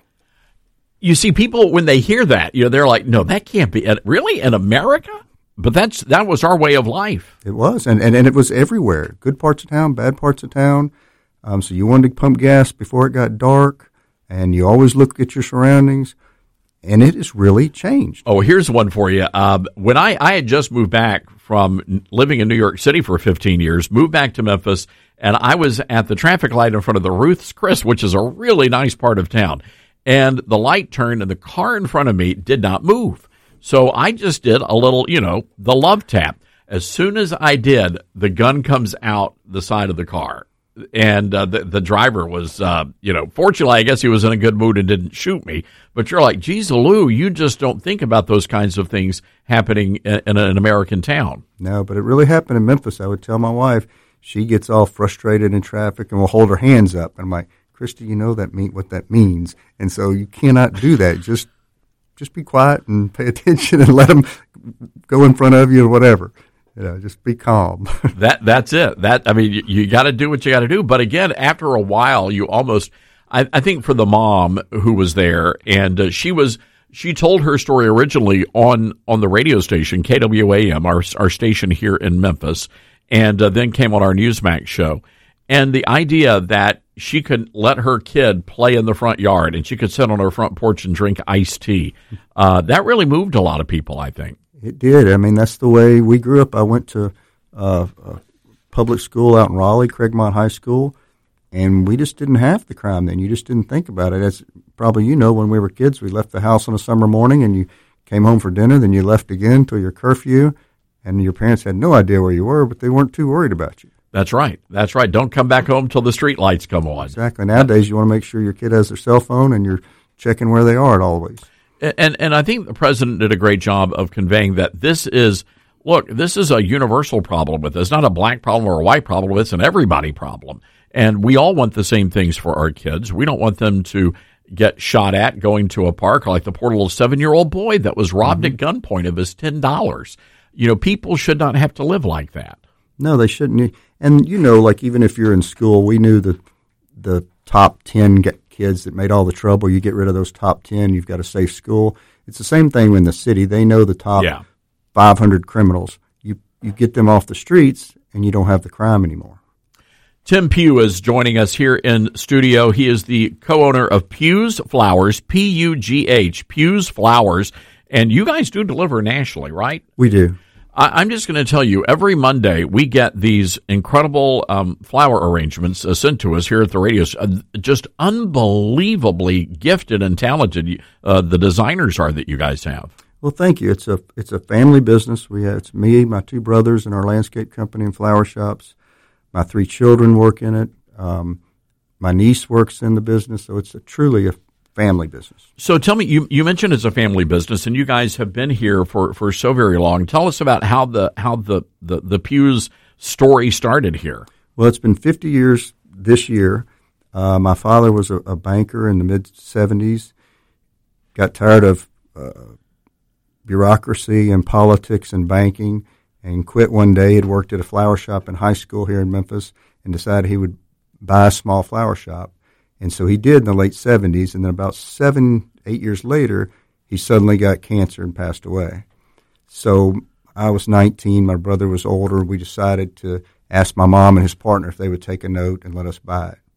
You see, people, when they hear that, you know, they're like, no, that can't be. Really? In America? But that's that was our way of life. It was, and, and, and it was everywhere. Good parts of town, bad parts of town. Um, so you wanted to pump gas before it got dark, and you always look at your surroundings, and it has really changed. Oh, here's one for you. Um, when I, I had just moved back from living in New York City for fifteen years, moved back to Memphis, and I was at the traffic light in front of the Ruth's Chris, which is a really nice part of town. And the light turned, and the car in front of me did not move. So I just did a little, you know, the love tap. As soon as I did, the gun comes out the side of the car. And uh, the, the driver was, uh, you know, fortunately, I guess he was in a good mood and didn't shoot me. But you're like, geez, Lou, you just don't think about those kinds of things happening in, in an American town. No, but it really happened in Memphis. I would tell my wife, she gets all frustrated in traffic and will hold her hands up. And I'm like, Christy, you know that mean what that means. And so you cannot do that. Just just be quiet and pay attention and let them go in front of you or whatever. You know, just be calm. that That's it. That I mean, you, you got to do what you got to do. But again, after a while, you almost, I, I think for the mom who was there, and uh, she was, she told her story originally on, on the radio station, K W A M, our, our station here in Memphis, and uh, then came on our Newsmax show. And the idea that she could let her kid play in the front yard and she could sit on her front porch and drink iced tea, uh, that really moved a lot of people, I think. It did. I mean, that's the way we grew up. I went to uh, a public school out in Raleigh, Craigmont High School, and we just didn't have the crime then. You just didn't think about it. As probably you know, when we were kids, we left the house on a summer morning and you came home for dinner, then you left again till your curfew, and your parents had no idea where you were, but they weren't too worried about you. That's right. That's right. Don't come back home till the street lights come on. Exactly. Nowadays, you want to make sure your kid has their cell phone and you're checking where they are at always. And and I think the president did a great job of conveying that this is, look, this is a universal problem with this. It's not a black problem or a white problem. It's an everybody problem. And we all want the same things for our kids. We don't want them to get shot at going to a park like the poor little seven-year-old boy that was robbed mm-hmm. at gunpoint of his ten dollars. You know, people should not have to live like that. No, they shouldn't. And, you know, like even if you're in school, we knew the the top ten kids that made all the trouble. You get rid of those top ten, you've got a safe school. It's the same thing in the city. They know the top yeah. five hundred criminals. You you get them off the streets, and you don't have the crime anymore. Tim Pugh is joining us here in studio. He is the co-owner of Pugh's Flowers, P U G H, Pugh's Flowers. And you guys do deliver nationally, right? We do. I'm just going to tell you, every Monday we get these incredible um, flower arrangements uh, sent to us here at the radio. Uh, just unbelievably gifted and talented uh, the designers are that you guys have. Well, thank you. It's a it's a family business. We have, it's me, my two brothers, and our landscape company and flower shops. My three children work in it. Um, my niece works in the business, so it's a, truly a family business. So tell me, you, you mentioned it's a family business, and you guys have been here for, for so very long. Tell us about how the how the, the, the Pugh's story started here. Well, it's been fifty years this year. Uh, my father was a, a banker in the mid-seventies, got tired of uh, bureaucracy and politics and banking, and quit one day. He'd worked at a flower shop in high school here in Memphis and decided he would buy a small flower shop. And so he did in the late seventies, and then about seven, eight years later, he suddenly got cancer and passed away. So I was nineteen, my brother was older. We decided to ask my mom and his partner if they would take a note and let us buy it.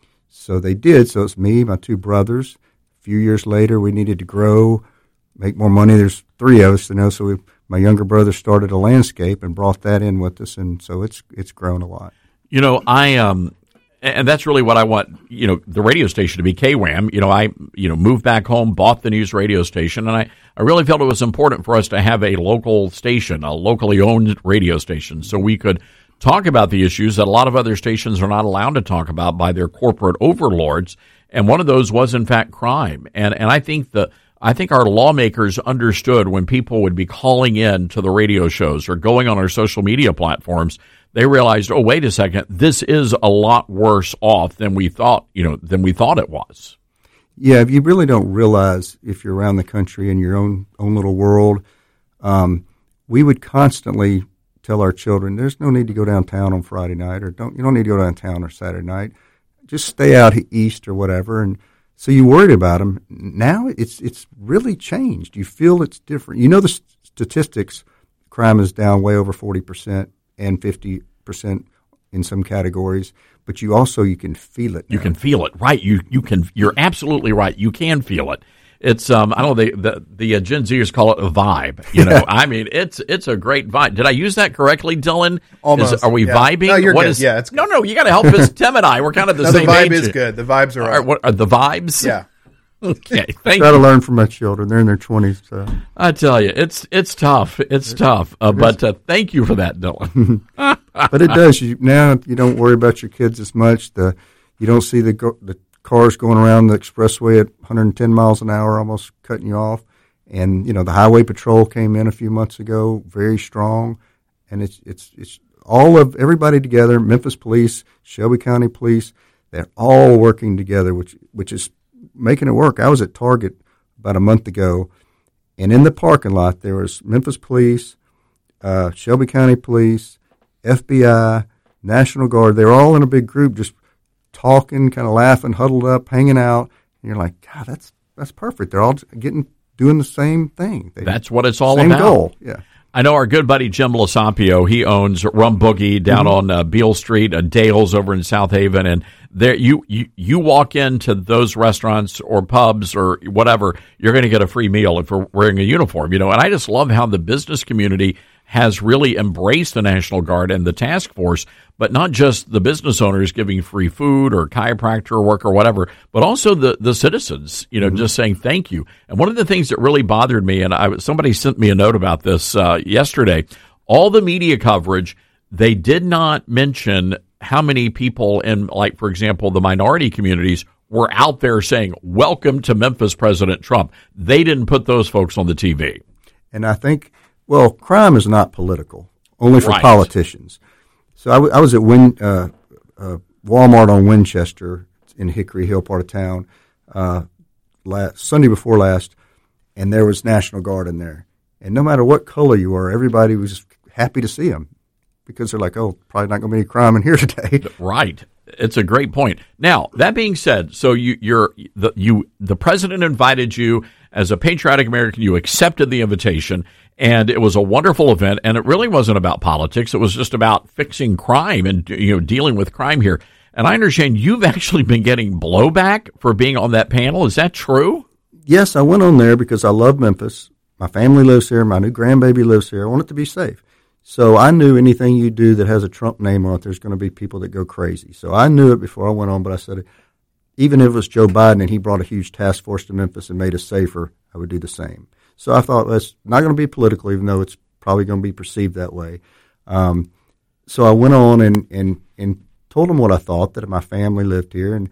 So they did. So it's me, my two brothers. A few years later, we needed to grow, make more money. There's three of us, you know, so we, my younger brother started a landscape and brought that in with us, and so it's it's grown a lot. You know, I um, and that's really what I want. You know, the radio station to be K W A M. You know, I you know moved back home, bought the news radio station, and I I really felt it was important for us to have a local station, a locally owned radio station, so we could talk about the issues that a lot of other stations are not allowed to talk about by their corporate overlords. And one of those was, in fact, crime. And and I think the I think our lawmakers understood when people would be calling in to the radio shows or going on our social media platforms, they realized, oh, wait a second, this is a lot worse off than we thought, you know, than we thought it was. Yeah, if you really don't realize, if you're around the country in your own own little world, um, we would constantly tell our children, there's no need to go downtown on Friday night, or don't you don't need to go downtown on Saturday night. Just stay out east or whatever. And so you worried about them. Now it's it's really changed. You feel it's different. You know the statistics, crime is down way over forty percent and fifty percent in some categories, but you also you can feel it now. You can feel it, right? You you can. You're absolutely right. You can feel it. It's um I don't know, the the, the uh, Gen Zers call it a vibe. You know, I mean it's it's a great vibe. Did I use that correctly, Dylan? Almost. Is, are we yeah. vibing? No, you're what good. Is, yeah, it's good. No, no, you got to help us. Tim and I, we're kind of the no, same the vibe age. is good. The vibes are all right. What are the vibes? Yeah. Okay, thank Try you. to learn from my children. They're in their twenties. So. I tell you, it's it's tough. It's it, tough. Uh, it but uh, thank you for that, Dylan. But it does. You, now you don't worry about your kids as much. The you don't see the the cars going around the expressway at one hundred ten miles an hour, almost cutting you off. And you know the highway patrol came in a few months ago, very strong, and it's it's it's all of everybody together. Memphis Police, Shelby County Police, they're all working together, which which is making it work. I was at Target about a month ago, and in the parking lot there was Memphis Police, uh, Shelby County Police, F B I, National Guard. They were all in a big group, just talking, kind of laughing, huddled up, hanging out. And you're like, God, that's that's perfect. They're all getting doing the same thing. They, that's what it's all same about. Goal. Yeah. I know our good buddy Jim Lasapio. He owns Rum Boogie down mm-hmm. on uh, Beale Street, uh, Dale's over in South Haven, and there you, you you walk into those restaurants or pubs or whatever, you're going to get a free meal if you're wearing a uniform. You know, and I just love how the business community has really embraced the National Guard and the task force, but not just the business owners giving free food or chiropractor work or whatever, but also the, the citizens, you know, mm-hmm. just saying thank you. And one of the things that really bothered me, and I, somebody sent me a note about this uh, yesterday, all the media coverage, they did not mention how many people in, like, for example, the minority communities were out there saying, welcome to Memphis, President Trump. They didn't put those folks on the T V. And I think, well, crime is not political, only for right. politicians. So I, w- I was at Win- uh, uh, Walmart on Winchester in Hickory Hill, part of town, uh, last, Sunday before last, and there was National Guard in there. And no matter what color you were, everybody was happy to see them because they're like, oh, probably not going to be any crime in here today. Right. It's a great point. Now, that being said, so you, you're the you the president invited you as a patriotic American. You accepted the invitation, and it was a wonderful event. And it really wasn't about politics; it was just about fixing crime and you know dealing with crime here. And I understand you've actually been getting blowback for being on that panel. Is that true? Yes, I went on there because I love Memphis. My family lives here. My new grandbaby lives here. I want it to be safe. So I knew anything you do that has a Trump name on it, there's going to be people that go crazy. So I knew it before I went on, but I said, even if it was Joe Biden and he brought a huge task force to Memphis and made us safer, I would do the same. So I thought, well, it's not going to be political, even though it's probably going to be perceived that way. Um, so I went on and, and, and told them what I thought, that my family lived here, and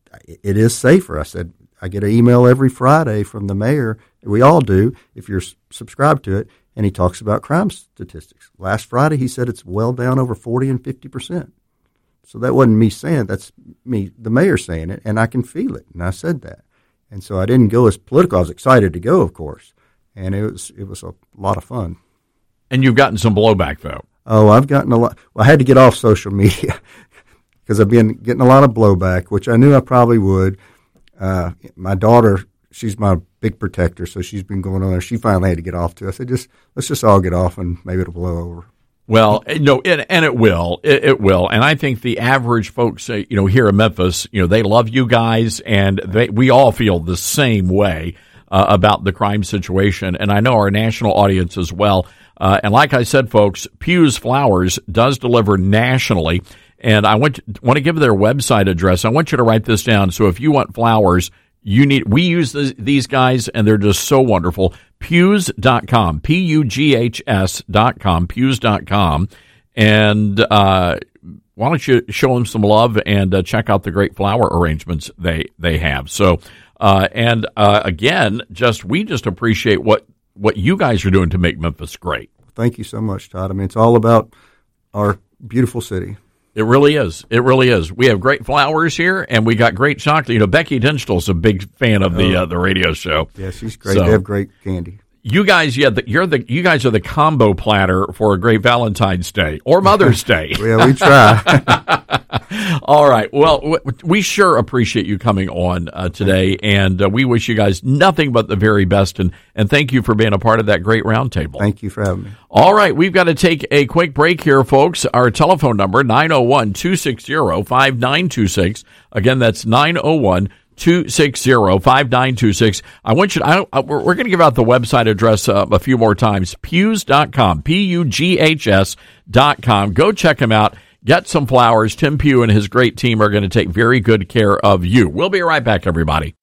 it is safer. I said, I get an email every Friday from the mayor. We all do, if you're subscribed to it. And he talks about crime statistics. Last Friday, he said it's well down over forty and fifty percent. So that wasn't me saying it. That's me, the mayor, saying it, and I can feel it. And I said that. And so I didn't go as political. I was excited to go, of course. And it was it was a lot of fun. And you've gotten some blowback, though. Oh, I've gotten a lot. Well, I had to get off social media because I've been getting a lot of blowback, which I knew I probably would. Uh, my daughter, she's my big protector, so she's been going on there. She finally had to get off, too. I said, just let's just all get off, and maybe it'll blow over. Well, no, it, and it will. It, it will. And I think the average folks, uh, you know, here in Memphis, you know, they love you guys, and they, we all feel the same way uh, about the crime situation. And I know our national audience as well. Uh, and like I said, folks, Pugh's Flowers does deliver nationally. And I want, want to give their website address. I want you to write this down. So if you want flowers, you need, we use this, these guys, and they're just so wonderful. Pughs dot com, P U G H S dot com, Pughs dot com. And uh, why don't you show them some love and uh, check out the great flower arrangements they, they have. So, uh, and uh, again, just we just appreciate what, what you guys are doing to make Memphis great. Thank you so much, Todd. I mean, it's all about our beautiful city. It really is. It really is. We have great flowers here, and we got great chocolate. You know, Becky Dinstal's a big fan of the uh, the radio show. Yeah, she's great. So, they have great candy. You guys, yeah, the, you're the you guys are the combo platter for a great Valentine's Day or Mother's Day. Well, we try. All right. Well, w- we sure appreciate you coming on uh, today, and uh, we wish you guys nothing but the very best. And, and thank you for being a part of that great roundtable. Thank you for having me. All right. We've got to take a quick break here, folks. Our telephone number, nine oh one, two six zero, five nine two six. Again, that's nine oh one, two six zero, five nine two six. I want you to, I, I, we're, we're going to give out the website address uh, a few more times. Pughs dot com, P U G H S dot com. Go check them out. Get some flowers. Tim Pugh and his great team are going to take very good care of you. We'll be right back, everybody.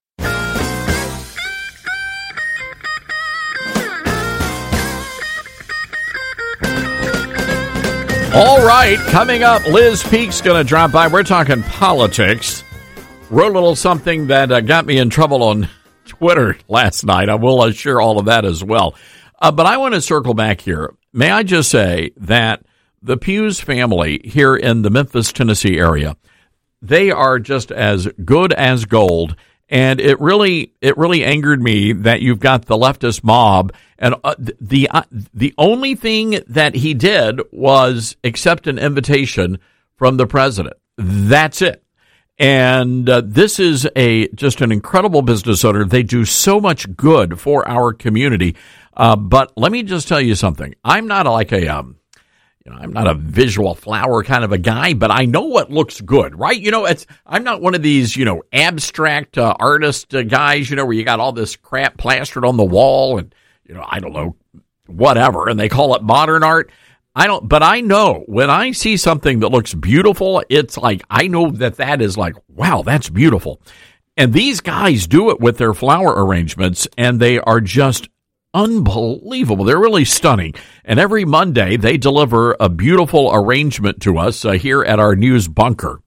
All right, coming up, Liz Peek's going to drop by. We're talking politics. Wrote a little something that uh, got me in trouble on Twitter last night. I will uh, share all of that as well. Uh, but I want to circle back here. May I just say that the Pughs family here in the Memphis, Tennessee area, they are just as good as gold. And it really, it really angered me that you've got the leftist mob, and uh, the uh, the only thing that he did was accept an invitation from the president. That's it. And uh, this is a just an incredible business owner. They do so much good for our community. Uh, but let me just tell you something. I'm not like a um, you know, I'm not a visual flower kind of a guy, but I know what looks good, right? You know, it's I'm not one of these, you know, abstract uh, artist uh, guys, you know, where you got all this crap plastered on the wall and, you know, I don't know, whatever, and they call it modern art. I don't, but I know when I see something that looks beautiful, it's like, I know that that is like, wow, that's beautiful. And these guys do it with their flower arrangements, and they are just unbelievable. They're really stunning. And every Monday, they deliver a beautiful arrangement to us uh, here at our news bunker.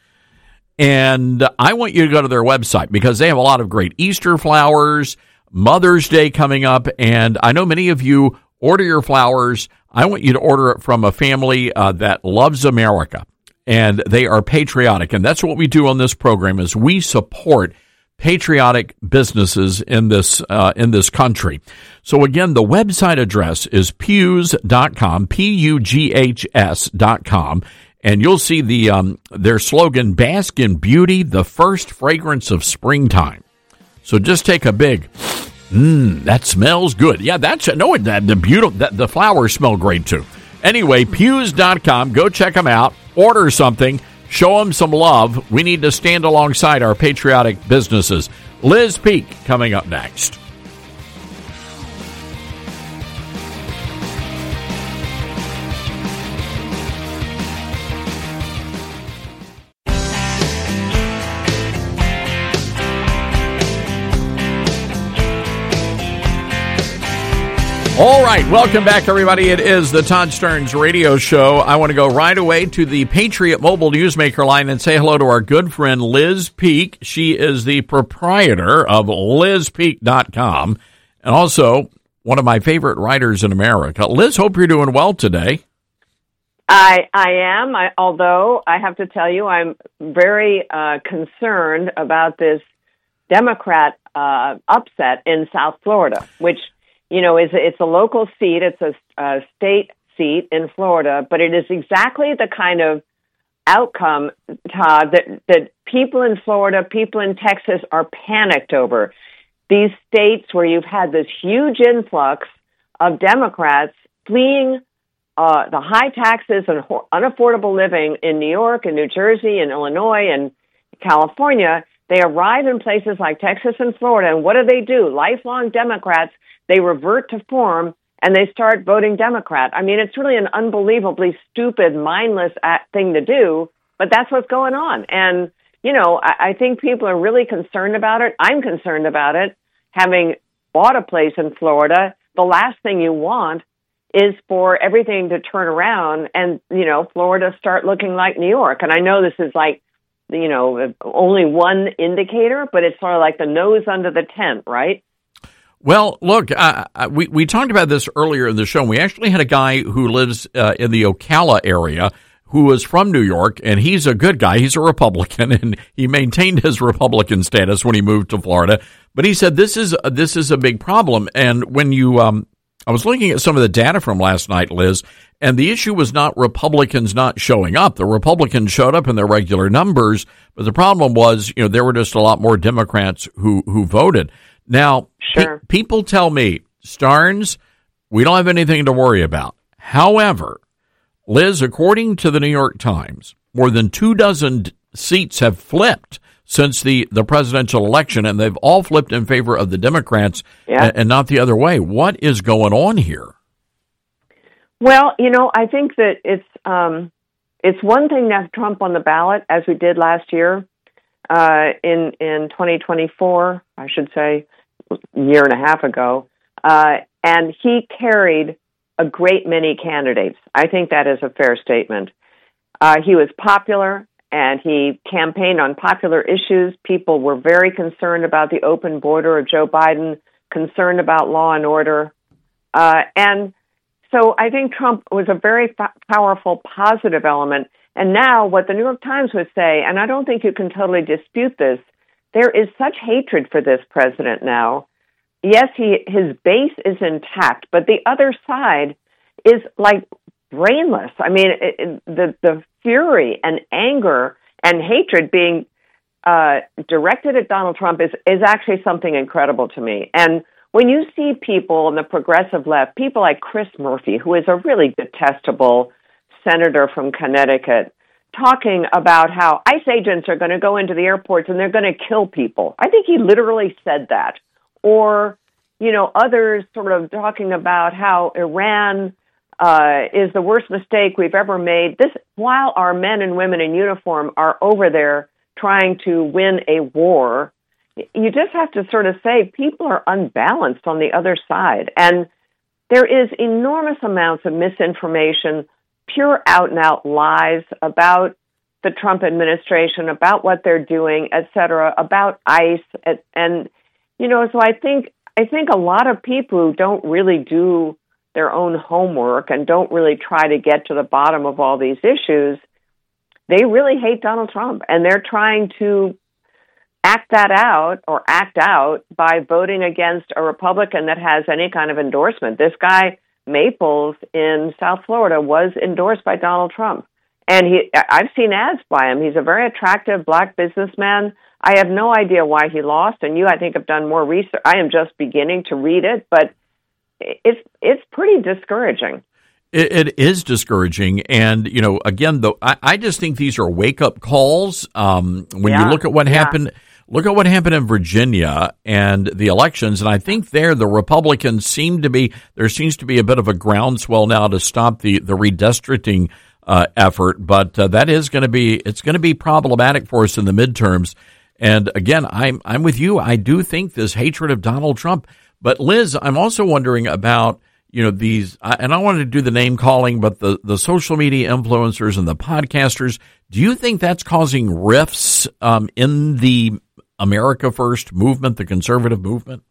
And I want you to go to their website because they have a lot of great Easter flowers, Mother's Day coming up, and I know many of you order your flowers. I want you to order it from a family uh, that loves America, and they are patriotic. And that's what we do on this program is we support patriotic businesses in this uh, in this country. So again, the website address is pughs dot com, P U G H S dot com, and you'll see the um, their slogan, "Bask in Beauty, the first fragrance of springtime." So just take a big, mmm, that smells good. Yeah, that's no, that the beautiful that the flowers smell great too. Anyway, pughs dot com, go check them out, order something. Show them some love. We need to stand alongside our patriotic businesses. Liz Peek coming up next. All right, welcome back, everybody. It is the Todd Stearns Radio Show. I want to go right away to the Patriot Mobile Newsmaker line and say hello to our good friend Liz Peek. She is the proprietor of liz peek dot com and also one of my favorite writers in America. Liz, hope you're doing well today. I I am, I, although I have to tell you I'm very uh, concerned about this Democrat uh, upset in South Florida, which you know, is it's a local seat. It's a, a state seat in Florida, but it is exactly the kind of outcome, Todd, that, that people in Florida, people in Texas are panicked over. These states where you've had this huge influx of Democrats fleeing uh, the high taxes and ho- unaffordable living in New York and New Jersey and Illinois and California, they arrive in places like Texas and Florida, and what do they do? Lifelong Democrats, they revert to form, and they start voting Democrat. I mean, it's really an unbelievably stupid, mindless thing to do, but that's what's going on. And, you know, I, I think people are really concerned about it. I'm concerned about it. Having bought a place in Florida, the last thing you want is for everything to turn around and, you know, Florida start looking like New York. And I know this is like, you know, only one indicator, but it's sort of like the nose under the tent, right? Well, look, uh, we, we talked about this earlier in the show. We actually had a guy who lives uh, in the Ocala area who was from New York, and he's a good guy. He's a Republican, and he maintained his Republican status when he moved to Florida. But he said this is this is a big problem. And when you, um, I was looking at some of the data from last night, Liz, and the issue was not Republicans not showing up. The Republicans showed up in their regular numbers, but the problem was, you know, there were just a lot more Democrats who who voted. Now, sure. pe- people tell me, Starnes, we don't have anything to worry about. However, Liz, according to the New York Times, more than two dozen seats have flipped since the, the presidential election, and they've all flipped in favor of the Democrats yeah. and, and not the other way. What is going on here? Well, you know, I think that it's um, it's one thing to have Trump on the ballot, as we did last year uh, in in twenty twenty-four, I should say, a year and a half ago, uh, and he carried a great many candidates. I think that is a fair statement. Uh, he was popular, and he campaigned on popular issues. People were very concerned about the open border of Joe Biden, concerned about law and order, uh, and so I think Trump was a very f- powerful, positive element. And now what the New York Times would say, and I don't think you can totally dispute this, there is such hatred for this president now. Yes, he his base is intact, but the other side is like brainless. I mean, it, it, the the fury and anger and hatred being uh, directed at Donald Trump is, is actually something incredible to me. And when you see people on the progressive left, people like Chris Murphy, who is a really detestable senator from Connecticut, talking about how ICE agents are going to go into the airports and they're going to kill people. I think he literally said that. Or, you know, others sort of talking about how Iran uh, is the worst mistake we've ever made. This, while our men and women in uniform are over there trying to win a war, you just have to sort of say people are unbalanced on the other side. And there is enormous amounts of misinformation, pure out-and-out lies about the Trump administration, about what they're doing, et cetera, about ICE. And, and, you know, so I think I think a lot of people who don't really do their own homework and don't really try to get to the bottom of all these issues, they really hate Donald Trump. And they're trying to act that out or act out by voting against a Republican that has any kind of endorsement. This guy, Maples in South Florida, was endorsed by Donald Trump. And he, I've seen ads by him. He's a very attractive black businessman. I have no idea why he lost. And you, I think, have done more research. I am just beginning to read it, but it's it's pretty discouraging. It, it is discouraging. And, you know, again, though, I, I just think these are wake-up calls. Um, when yeah. you look at what yeah. happened, look at what happened in Virginia and the elections. And I think there the Republicans seem to be, there seems to be a bit of a groundswell now to stop the, the redistricting uh, effort. But uh, that is going to be, it's going to be problematic for us in the midterms. And again, I'm, I'm with you. I do think this hatred of Donald Trump. But Liz, I'm also wondering about, you know, these, and I wanted to do the name calling, but the, the social media influencers and the podcasters, do you think that's causing rifts um, in the America First movement, the conservative movement?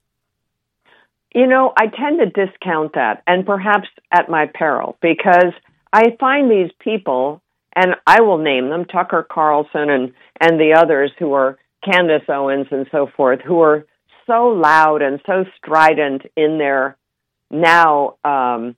You know, I tend to discount that, and perhaps at my peril, because I find these people, and I will name them, Tucker Carlson and, and the others who are Candace Owens and so forth, who are so loud and so strident in their now, um,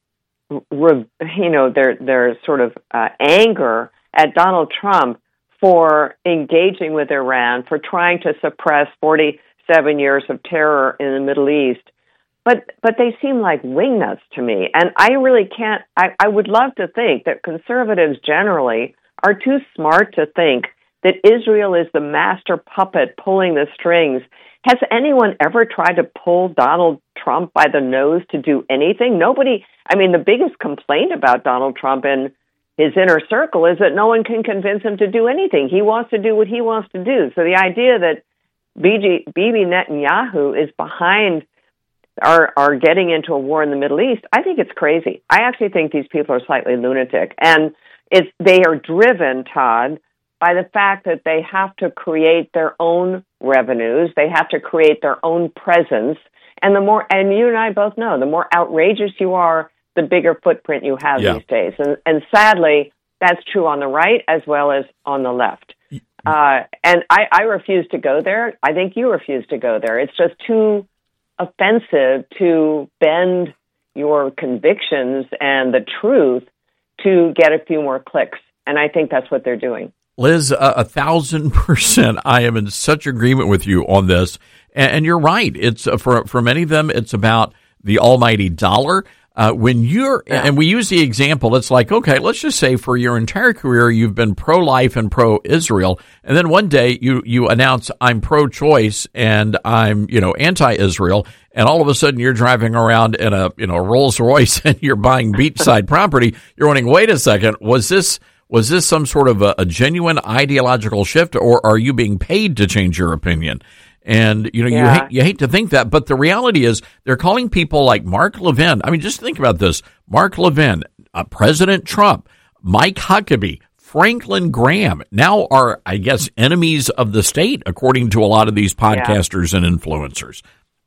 re, you know, their their sort of uh, anger at Donald Trump for engaging with Iran, for trying to suppress forty-seven years of terror in the Middle East. But but they seem like wingnuts to me. And I really can't, I, I would love to think that conservatives generally are too smart to think that Israel is the master puppet pulling the strings. Has anyone ever tried to pull Donald Trump by the nose to do anything? Nobody, I mean, the biggest complaint about Donald Trump and his inner circle is that no one can convince him to do anything. He wants to do what he wants to do. So the idea that Bibi Netanyahu is behind Are, are getting into a war in the Middle East, I think it's crazy. I actually think these people are slightly lunatic. And it's, they are driven, Todd, by the fact that they have to create their own revenues. They have to create their own presence. And the more, and you and I both know, the more outrageous you are, the bigger footprint you have yeah. these days. And, and sadly, that's true on the right as well as on the left. Uh, and I, I refuse to go there. I think you refuse to go there. It's just too offensive to bend your convictions and the truth to get a few more clicks. And I think that's what they're doing. Liz, a, a thousand percent. I am in such agreement with you on this. And, and you're right. It's uh, for, for many of them, it's about the almighty dollar. Uh, when you're, yeah. and we use the example, it's like, okay, let's just say for your entire career, you've been pro-life and pro-Israel. And then one day you, you announce I'm pro-choice and I'm, you know, anti-Israel. And all of a sudden you're driving around in a, you know, Rolls Royce and you're buying beachside property. You're wondering, wait a second, was this, was this some sort of a, a genuine ideological shift, or are you being paid to change your opinion? And, you know, yeah. you hate, you hate to think that, but the reality is they're calling people like Mark Levin. I mean, just think about this. Mark Levin, uh, President Trump, Mike Huckabee, Franklin Graham now are, I guess, enemies of the state, according to a lot of these podcasters yeah. and influencers.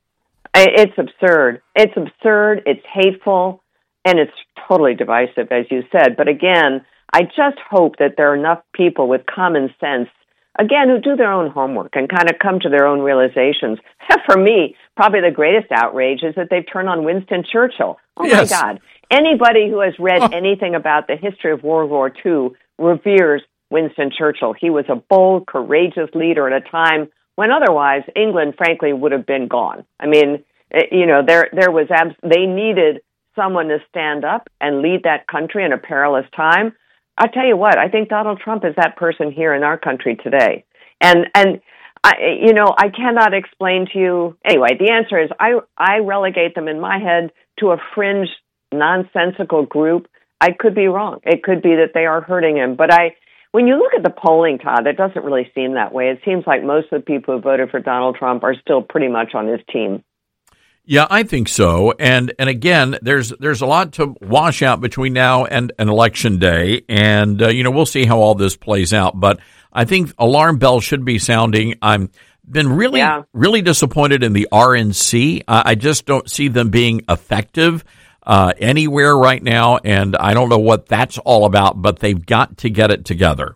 It's absurd. It's absurd. It's hateful, and it's totally divisive, as you said. But again, I just hope that there are enough people with common sense, again, who do their own homework and kind of come to their own realizations. For me, probably the greatest outrage is that they've turned on Winston Churchill. Oh, yes. My God. Anybody who has read oh. anything about the history of World War Two reveres Winston Churchill. He was a bold, courageous leader at a time when otherwise England, frankly, would have been gone. I mean, you know, there there was abs- they needed someone to stand up and lead that country in a perilous time. I'll tell you what, I think Donald Trump is that person here in our country today. And, and I, you know, I cannot explain to you. Anyway, the answer is I, I relegate them in my head to a fringe, nonsensical group. I could be wrong. It could be that they are hurting him. But I, when you look at the polling, Todd, it doesn't really seem that way. It seems like most of the people who voted for Donald Trump are still pretty much on his team. Yeah, I think so. And and again, there's there's a lot to wash out between now and an election day. And, uh, you know, we'll see how all this plays out. But I think alarm bells should be sounding. I'm been really, yeah. really disappointed in the R N C. Uh, I just don't see them being effective uh, anywhere right now. And I don't know what that's all about, but they've got to get it together.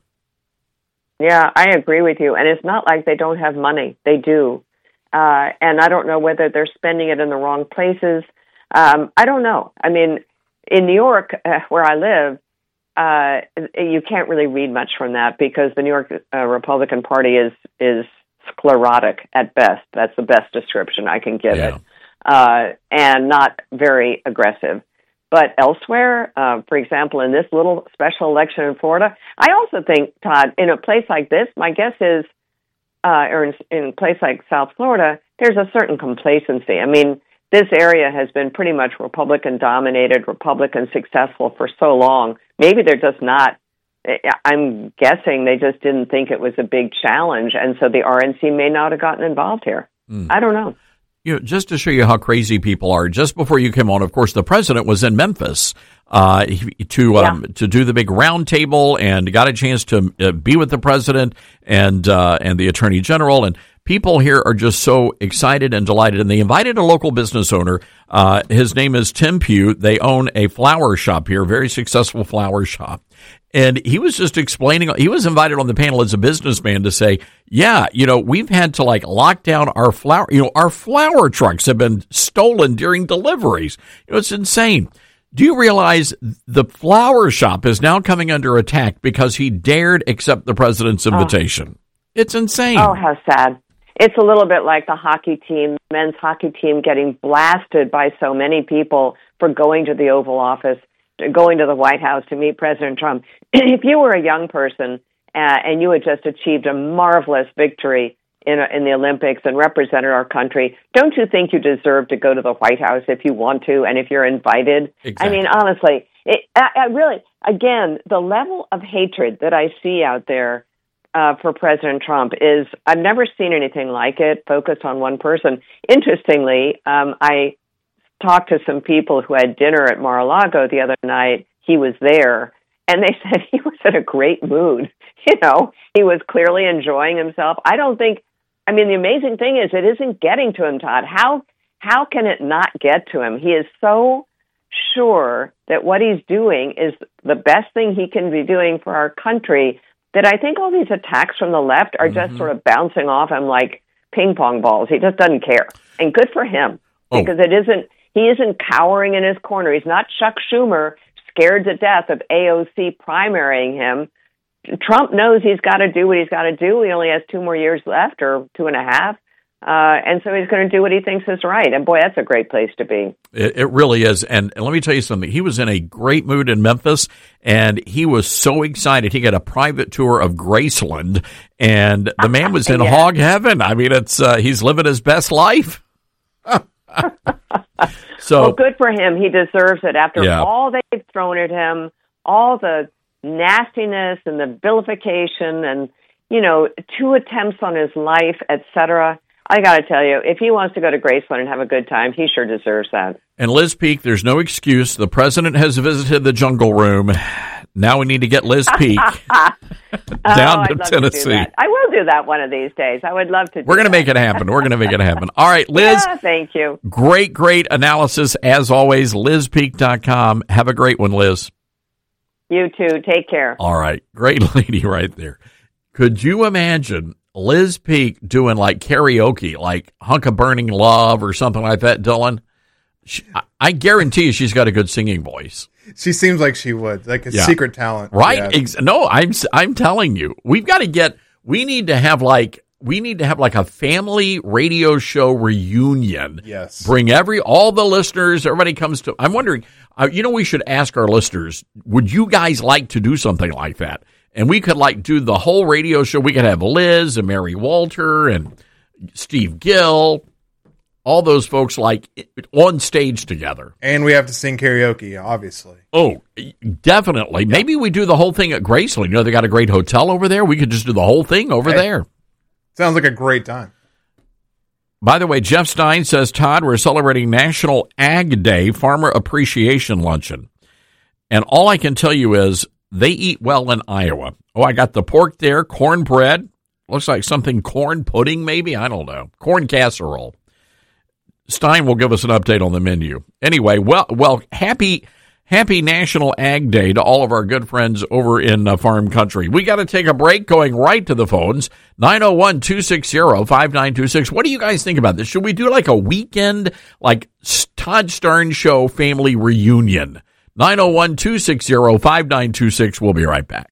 Yeah, I agree with you. And it's not like they don't have money. They do. Uh, and I don't know whether they're spending it in the wrong places. Um, I don't know. I mean, in New York, uh, where I live, uh, you can't really read much from that because the New York uh, Republican Party is is sclerotic at best. That's the best description I can give yeah. it, uh, and not very aggressive. But elsewhere, uh, for example, in this little special election in Florida, I also think, Todd, in a place like this, my guess is, Uh, or in, in a place like South Florida, there's a certain complacency. I mean, this area has been pretty much Republican-dominated, Republican successful for so long. Maybe they're just not, I'm guessing they just didn't think it was a big challenge, and so the R N C may not have gotten involved here. Mm. I don't know. You know, just to show you how crazy people are, just before you came on, of course, the president was in Memphis uh, to um, yeah. to do the big round table and got a chance to uh, be with the president and uh, and the attorney general. And people here are just so excited and delighted. And they invited a local business owner. Uh, his name is Tim Pugh. They own a flower shop here, very successful flower shop. And he was just explaining, he was invited on the panel as a businessman to say, Yeah, you know, we've had to like lock down our flour. You know, our flour trucks have been stolen during deliveries. You know, it's insane. Do you realize the flour shop is now coming under attack because he dared accept the president's invitation? Oh. It's insane. Oh, how sad. It's a little bit like the hockey team, men's hockey team getting blasted by so many people for going to the Oval Office, going to the White House to meet President Trump. If you were a young person uh, and you had just achieved a marvelous victory in, a, in the Olympics and represented our country, don't you think you deserve to go to the White House if you want to and if you're invited? Exactly. I mean, honestly, it, I, I really, again, the level of hatred that I see out there Uh, for President Trump is, I've never seen anything like it, focused on one person. Interestingly, um, I talked to some people who had dinner at Mar-a-Lago the other night. He was there, and they said he was in a great mood. You know, he was clearly enjoying himself. I don't think, I mean, the amazing thing is it isn't getting to him, Todd. How, how can it not get to him? He is so sure that what he's doing is the best thing he can be doing for our country, that I think all these attacks from the left are just mm-hmm. sort of bouncing off him like ping pong balls. He just doesn't care. And good for him, oh. because it isn't, he isn't cowering in his corner. He's not Chuck Schumer, scared to death of A O C primarying him. Trump knows he's got to do what he's got to do. He only has two more years left, or two and a half. Uh, and so he's going to do what he thinks is right. And boy, that's a great place to be. It, it really is. And, and let me tell you something. He was in a great mood in Memphis, and he was so excited. He got a private tour of Graceland, and the man was in yeah. hog heaven. I mean, it's uh, he's living his best life. So well, good for him. He deserves it after yeah. all they've thrown at him, all the nastiness and the vilification and, you know, two attempts on his life, et cetera. I got to tell you, if he wants to go to Graceland and have a good time, he sure deserves that. And Liz Peek, there's no excuse. The president has visited the Jungle Room. Now we need to get Liz Peek down oh, to Tennessee. To I will do that one of these days. I would love to do We're going to that. make it happen. We're going to make it happen. All right, Liz. Yeah, thank you. Great, great analysis as always. Liz Peek dot com. Have a great one, Liz. You too. Take care. All right. Great lady right there. Could you imagine Liz Peek doing like karaoke, like Hunk of Burning Love or something like that, Dylan? She, I, I guarantee you she's got a good singing voice. She seems like she would, like a yeah. secret talent. Right? Ex- no, I'm I'm telling you. We've got to get, we need to have like, we need to have like a family radio show reunion. Yes. Bring every, all the listeners, everybody comes to, I'm wondering, uh, you know, we should ask our listeners, would you guys like to do something like that? And we could like do the whole radio show. We could have Liz and Mary Walter and Steve Gill, all those folks like on stage together. And we have to sing karaoke, obviously. Oh, definitely. Yeah. Maybe we do the whole thing at Graceland. You know, they got a great hotel over there. We could just do the whole thing over hey, there. Sounds like a great time. By the way, Jeff Stein says, Todd, we're celebrating National Ag Day, Farmer Appreciation Luncheon. And all I can tell you is, they eat well in Iowa. Oh, I got the pork there, cornbread. Looks like something corn pudding, maybe. I don't know. Corn casserole. Stein will give us an update on the menu. Anyway, well, well, happy, happy National Ag Day to all of our good friends over in uh, farm country. We got to take a break, going right to the phones. nine oh one, two six zero, five nine two six. What do you guys think about this? Should we do like a weekend, like Todd Stern Show family reunion? nine oh one, two six zero, five nine two six. We'll be right back.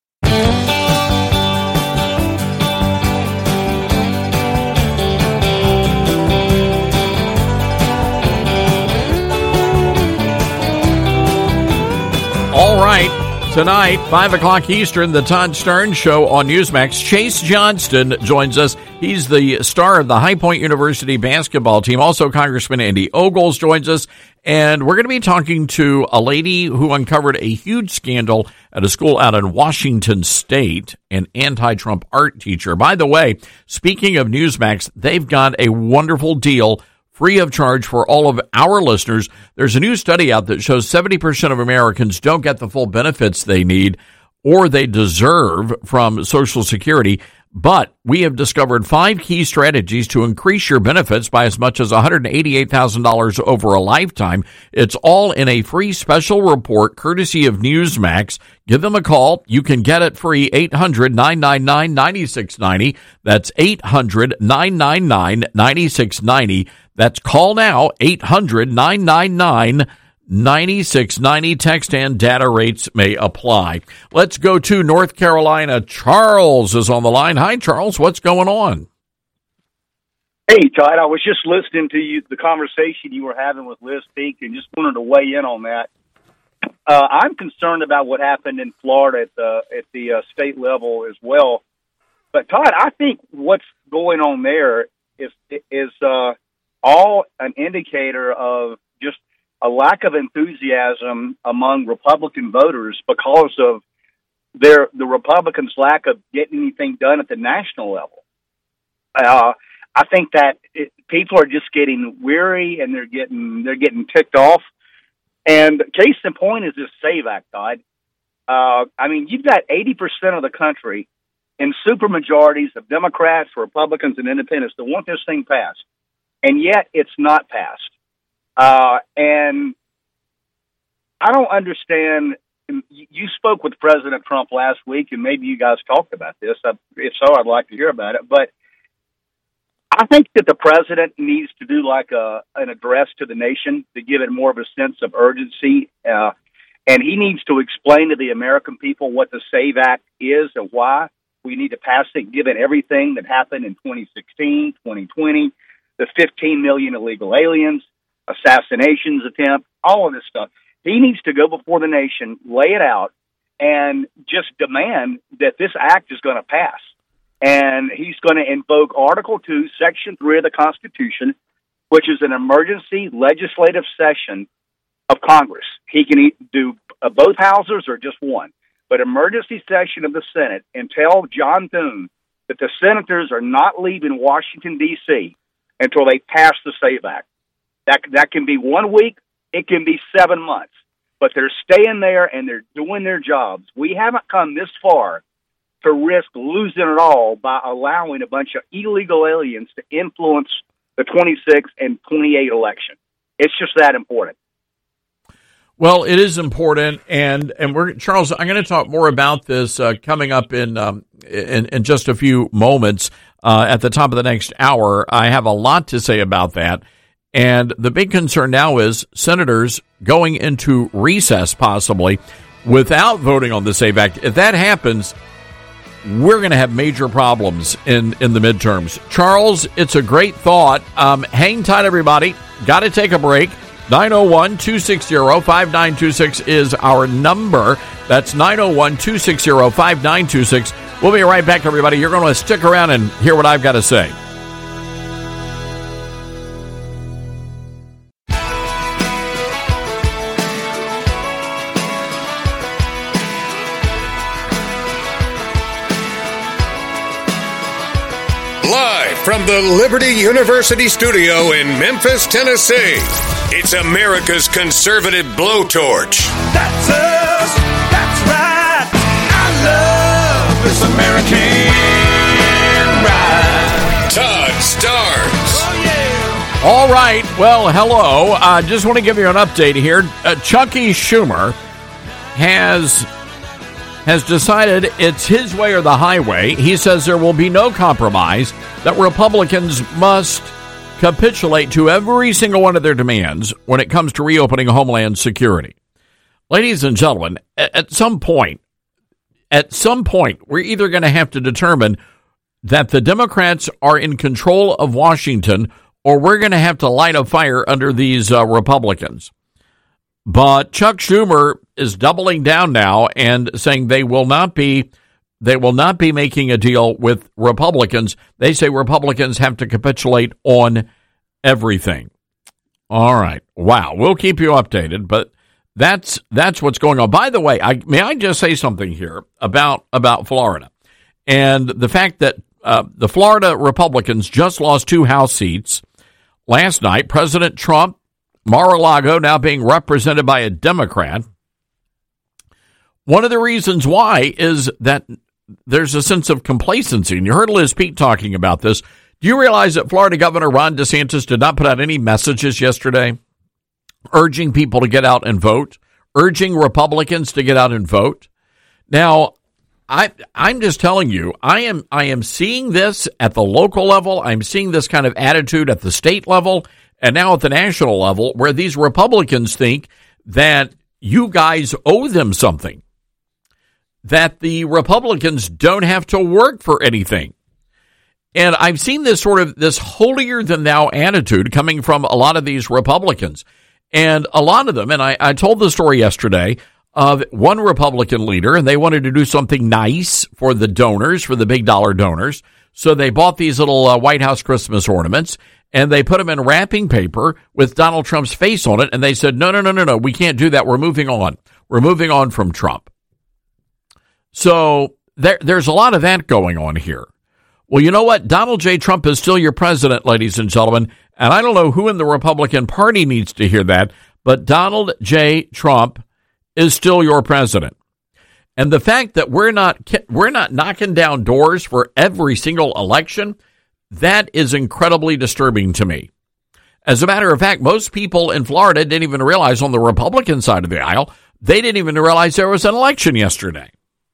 All right. Tonight, five o'clock Eastern, the Todd Stern Show on Newsmax. Chase Johnston joins us. He's the star of the High Point University basketball team. Also, Congressman Andy Ogles joins us. And we're going to be talking to a lady who uncovered a huge scandal at a school out in Washington State, an anti-Trump art teacher. By the way, speaking of Newsmax, they've got a wonderful deal free of charge for all of our listeners. There's a new study out that shows seventy percent of Americans don't get the full benefits they need or they deserve from Social Security. But we have discovered five key strategies to increase your benefits by as much as one hundred eighty-eight thousand dollars over a lifetime. It's all in a free special report courtesy of Newsmax. Give them a call. You can get it free, eight hundred, nine nine nine, nine six nine zero. That's eight hundred, nine nine nine, nine six nine zero. That's call now, eight hundred, nine nine nine, nine six nine zero. Text and data rates may apply. Let's go to North Carolina. Charles is on the line. Hi, Charles. What's going on? Hey, Todd. I was just listening to you, the conversation you were having with Liz Peek, and just wanted to weigh in on that. Uh, I'm concerned about what happened in Florida at the at the uh, state level as well. But Todd, I think what's going on there is is uh, all an indicator of just a lack of enthusiasm among Republican voters because of their the Republicans' lack of getting anything done at the national level. Uh, I think that it, people are just getting weary and they're getting they're getting ticked off. And case in point is this SAVE Act, Todd. Uh, I mean, you've got eighty percent of the country in supermajorities of Democrats, Republicans, and Independents that want this thing passed, and yet it's not passed. Uh, and I don't understand. You spoke with President Trump last week, and maybe you guys talked about this. If so, I'd like to hear about it. But I think that the president needs to do like a an address to the nation to give it more of a sense of urgency. Uh, and he needs to explain to the American people what the SAVE Act is and why we need to pass it, given everything that happened in twenty sixteen, twenty twenty, the fifteen million illegal aliens, assassinations attempt, all of this stuff. He needs to go before the nation, lay it out, and just demand that this act is going to pass. And he's going to invoke Article two, Section three of the Constitution, which is an emergency legislative session of Congress. He can do both houses or just one, but emergency session of the Senate, and tell John Thune that the senators are not leaving Washington, D C until they pass the SAVE Act. That that can be one week, it can be seven months, but they're staying there and they're doing their jobs. We haven't come this far to risk losing it all by allowing a bunch of illegal aliens to influence the twenty-six and twenty-eight election. It's just that important. Well, it is important, and and we're Charles. I'm going to talk more about this uh, coming up in, um, in in just a few moments. Uh, at the top of the next hour, I have a lot to say about that. And the big concern now is senators going into recess possibly without voting on the SAVE Act. If that happens, we're going to have major problems in, in the midterms. Charles, it's a great thought. Um, hang tight, everybody. Got to take a break. nine oh one, two six zero, five nine two six is our number. That's nine oh one, two six zero, five nine two six. We'll be right back, everybody. You're going to stick around and hear what I've got to say. Live from the Liberty University studio in Memphis, Tennessee, it's America's conservative blowtorch. That's us. That's right. I love this American ride. Todd Starnes. Oh, yeah. All right. Well, hello. I uh, just want to give you an update here. Uh, Chucky Schumer has has decided it's his way or the highway. He says there will be no compromise, that Republicans must capitulate to every single one of their demands when it comes to reopening Homeland Security. Ladies and gentlemen, at some point, at some point, we're either going to have to determine that the Democrats are in control of Washington, or we're going to have to light a fire under these uh, Republicans. But Chuck Schumer is doubling down now and saying they will not be they will not be making a deal with Republicans. They say Republicans have to capitulate on everything. All right. Wow. We'll keep you updated, but that's that's what's going on. By the way, I may I just say something here about about Florida and the fact that uh, the Florida Republicans just lost two House seats last night. President Trump, Mar-a-Lago now being represented by a Democrat. One of the reasons why is that there's a sense of complacency. And you heard Liz Peek talking about this. Do you realize that Florida Governor Ron DeSantis did not put out any messages yesterday urging people to get out and vote, urging Republicans to get out and vote? Now, I, I'm just telling you, I am I am seeing this at the local level. I'm seeing this kind of attitude at the state level and now at the national level, where these Republicans think that you guys owe them something, that the Republicans don't have to work for anything. And I've seen this sort of this holier-than-thou attitude coming from a lot of these Republicans. And a lot of them, and I, I told the story yesterday, of one Republican leader, and they wanted to do something nice for the donors, for the big dollar donors. So they bought these little uh, White House Christmas ornaments, and they put them in wrapping paper with Donald Trump's face on it. And they said, no, no, no, no, no, we can't do that. We're moving on. We're moving on from Trump. So there, there's a lot of that going on here. Well, you know what? Donald J. Trump is still your president, ladies and gentlemen. And I don't know who in the Republican Party needs to hear that, but Donald J. Trump is still your president. And the fact that we're not we're not knocking down doors for every single election, that is incredibly disturbing to me. As a matter of fact, most people in Florida didn't even realize on the Republican side of the aisle, they didn't even realize there was an election yesterday.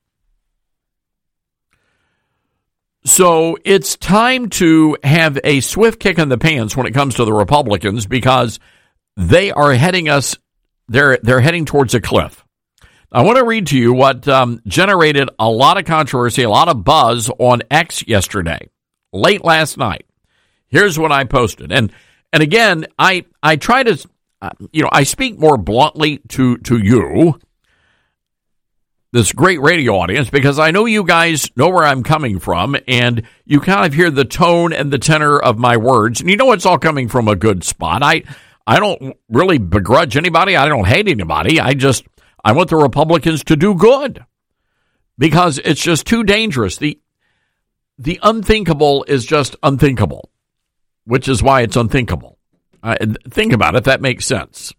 So it's time to have a swift kick in the pants when it comes to the Republicans, because they are heading us They're they're heading towards a cliff. I want to read to you what um, generated a lot of controversy, a lot of buzz on X yesterday, late last night. Here's what I posted, and and again, I I try to, uh, you know, I speak more bluntly to to you, this great radio audience, because I know you guys know where I'm coming from, and you kind of hear the tone and the tenor of my words, and you know it's all coming from a good spot. I. I don't really begrudge anybody. I don't hate anybody. I just, I want the Republicans to do good, because it's just too dangerous. The, the unthinkable is just unthinkable, which is why it's unthinkable. Uh, think about it. That makes sense.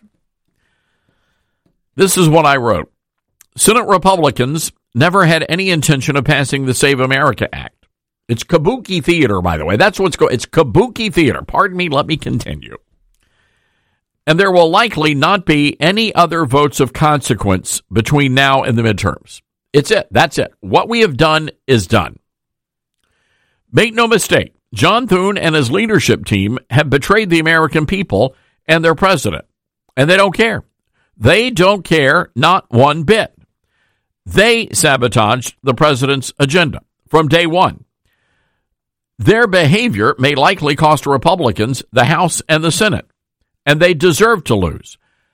This is what I wrote. Senate Republicans never had any intention of passing the Save America Act. It's kabuki theater, by the way. That's what's going. It's kabuki theater. Pardon me. Let me continue. And there will likely not be any other votes of consequence between now and the midterms. It's it. That's it. What we have done is done. Make no mistake, John Thune and his leadership team have betrayed the American people and their president. And they don't care. They don't care, not one bit. They sabotaged the president's agenda from day one. Their behavior may likely cost Republicans the House and the Senate, and they deserve to lose.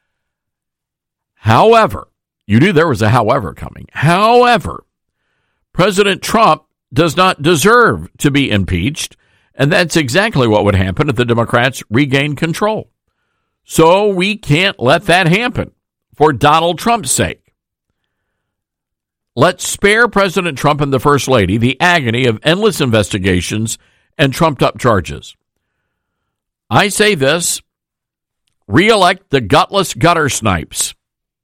However, you knew there was a however coming. However, President Trump does not deserve to be impeached, and that's exactly what would happen if the Democrats regain control. So we can't let that happen for Donald Trump's sake. Let's spare President Trump and the First Lady the agony of endless investigations and trumped-up charges. I say this: re-elect the gutless gutter snipes.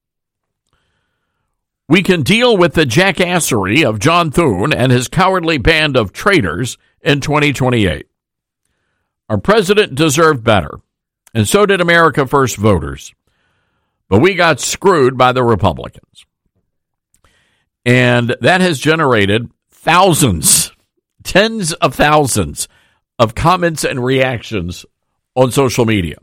We can deal with the jackassery of John Thune and his cowardly band of traitors in twenty twenty-eight. Our president deserved better, and so did America First voters. But we got screwed by the Republicans. And that has generated thousands, tens of thousands of comments and reactions on social media.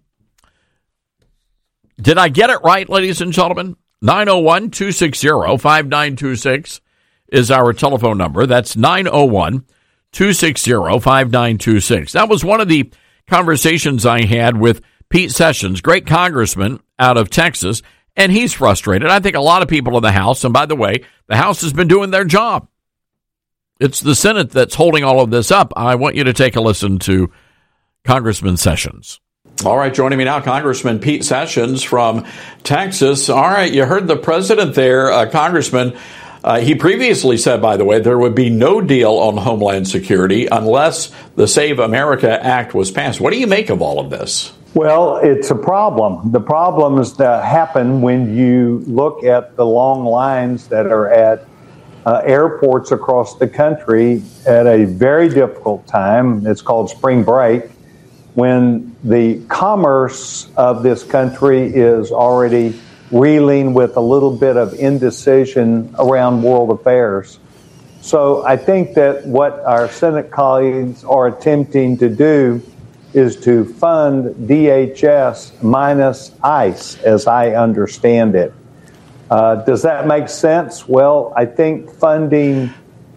Did I get it right, ladies and gentlemen? nine oh one, two six zero, five nine two six is our telephone number. That's nine oh one, two six zero, five nine two six. That was one of the conversations I had with Pete Sessions, great congressman out of Texas, and he's frustrated. I think a lot of people in the House, and by the way, the House has been doing their job. It's the Senate that's holding all of this up. I want you to take a listen to Congressman Sessions. All right, joining me now, Congressman Pete Sessions from Texas. All right, you heard the president there, uh, Congressman. Uh, he previously said, by the way, there would be no deal on Homeland Security unless the Save America Act was passed. What do you make of all of this? Well, it's a problem. The problems that happen when you look at the long lines that are at uh, airports across the country at a very difficult time. It's called spring break, when the commerce of this country is already reeling with a little bit of indecision around world affairs. So I think that what our Senate colleagues are attempting to do is to fund D H S minus ICE, as I understand it. Uh, does that make sense? Well, I think funding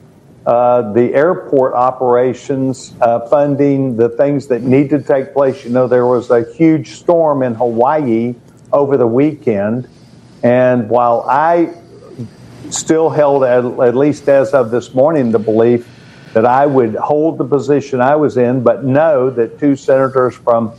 uh, the airport operations, uh, funding the things that need to take place. You know, there was a huge storm in Hawaii over the weekend, and while I still held, at, at least as of this morning, the belief that I would hold the position I was in, but know that two senators from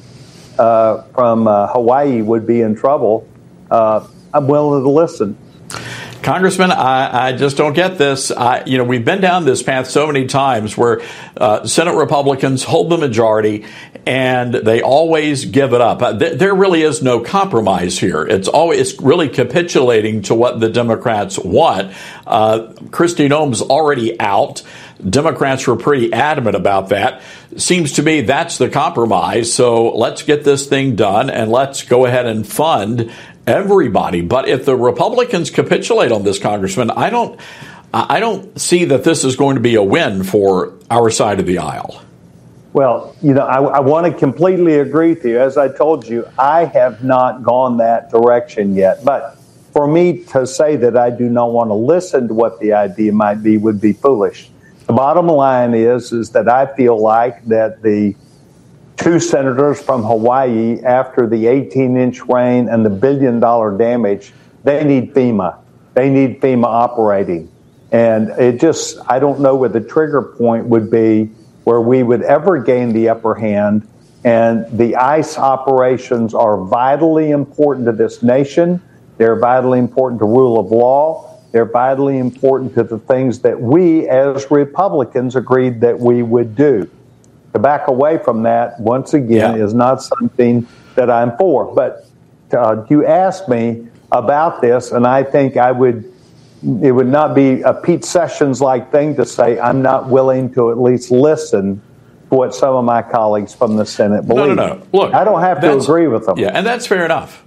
uh, from uh, Hawaii would be in trouble, uh, I'm willing to listen. Congressman, I, I just don't get this. I, you know, we've been down this path so many times where uh, Senate Republicans hold the majority and they always give it up. Uh, th- there really is no compromise here. It's always it's really capitulating to what the Democrats want. Uh, Kristi Noem's already out. Democrats were pretty adamant about that. Seems to me that's the compromise. So let's get this thing done and let's go ahead and fund everybody. But if the Republicans capitulate on this, Congressman, I don't, I don't see that this is going to be a win for our side of the aisle. Well, you know, I, I want to completely agree with you. As I told you, I have not gone that direction yet. But for me to say that I do not want to listen to what the idea might be would be foolish. The bottom line is, is that I feel like that the two senators from Hawaii, after the eighteen-inch rain and the billion-dollar damage, they need FEMA. They need FEMA operating. And it just, I don't know where the trigger point would be where we would ever gain the upper hand. And the ICE operations are vitally important to this nation. They're vitally important to rule of law. They're vitally important to the things that we as Republicans agreed that we would do. To back away from that, once again, yeah. is not something that I'm for. But uh, you asked me about this, and I think I would, it would not be a Pete Sessions-like thing to say I'm not willing to at least listen to what some of my colleagues from the Senate believe. No, no, no. Look, I don't have to agree with them. Yeah, and that's fair enough.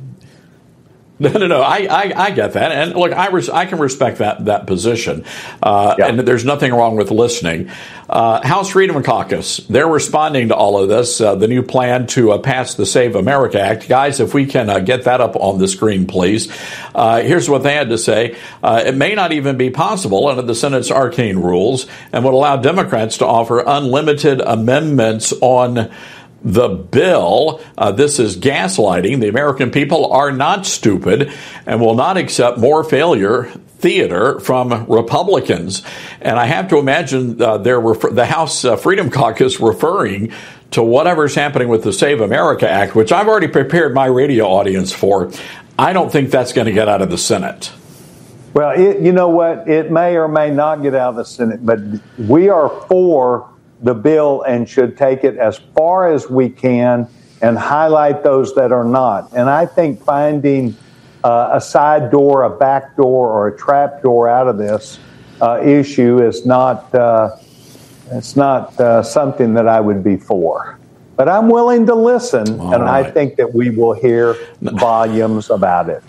No, no, no. I, I, I get that, and look, I, res- I can respect that that position, uh, yeah. and there's nothing wrong with listening. Uh, House Freedom Caucus, they're responding to all of this. Uh, the new plan to uh, pass the Save America Act, guys. If we can uh, get that up on the screen, please. Uh, here's what they had to say: uh, it may not even be possible under the Senate's arcane rules, and would allow Democrats to offer unlimited amendments on the bill. Uh, this is gaslighting. The American people are not stupid and will not accept more failure theater from Republicans. And I have to imagine uh, they're refer- the House uh, Freedom Caucus referring to whatever's happening with the Save America Act, which I've already prepared my radio audience for. I don't think that's going to get out of the Senate. Well, it, you know what? It may or may not get out of the Senate, but we are for the bill and should take it as far as we can and highlight those that are not. And I think finding uh, a side door, a back door, or a trap door out of this uh, issue is not uh, it's not uh, something that I would be for. But I'm willing to listen, All and right. I think that we will hear volumes about it.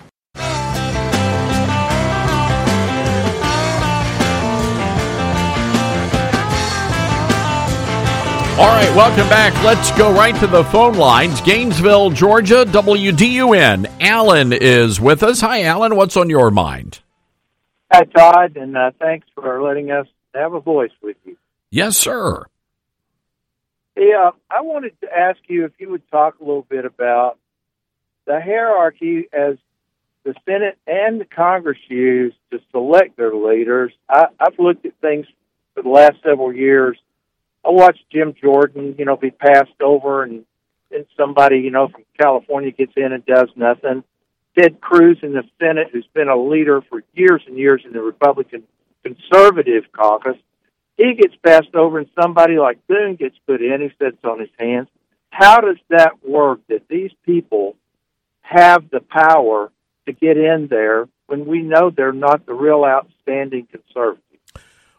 All right, welcome back. Let's go right to the phone lines. Gainesville, Georgia, W D U N. Alan is with us. Hi, Alan. What's on your mind? Hi, Todd, and uh, thanks for letting us have a voice with you. Yes, sir. Yeah, I wanted to ask you if you would talk a little bit about the hierarchy as the Senate and the Congress use to select their leaders. I, I've looked at things for the last several years. I watched Jim Jordan, you know, be passed over, and then somebody, you know, from California gets in and does nothing. Ted Cruz in the Senate, who's been a leader for years and years in the Republican Conservative Caucus, he gets passed over, and somebody like Boone gets put in, who sits on his hands. How does that work, that these people have the power to get in there when we know they're not the real outstanding conservatives?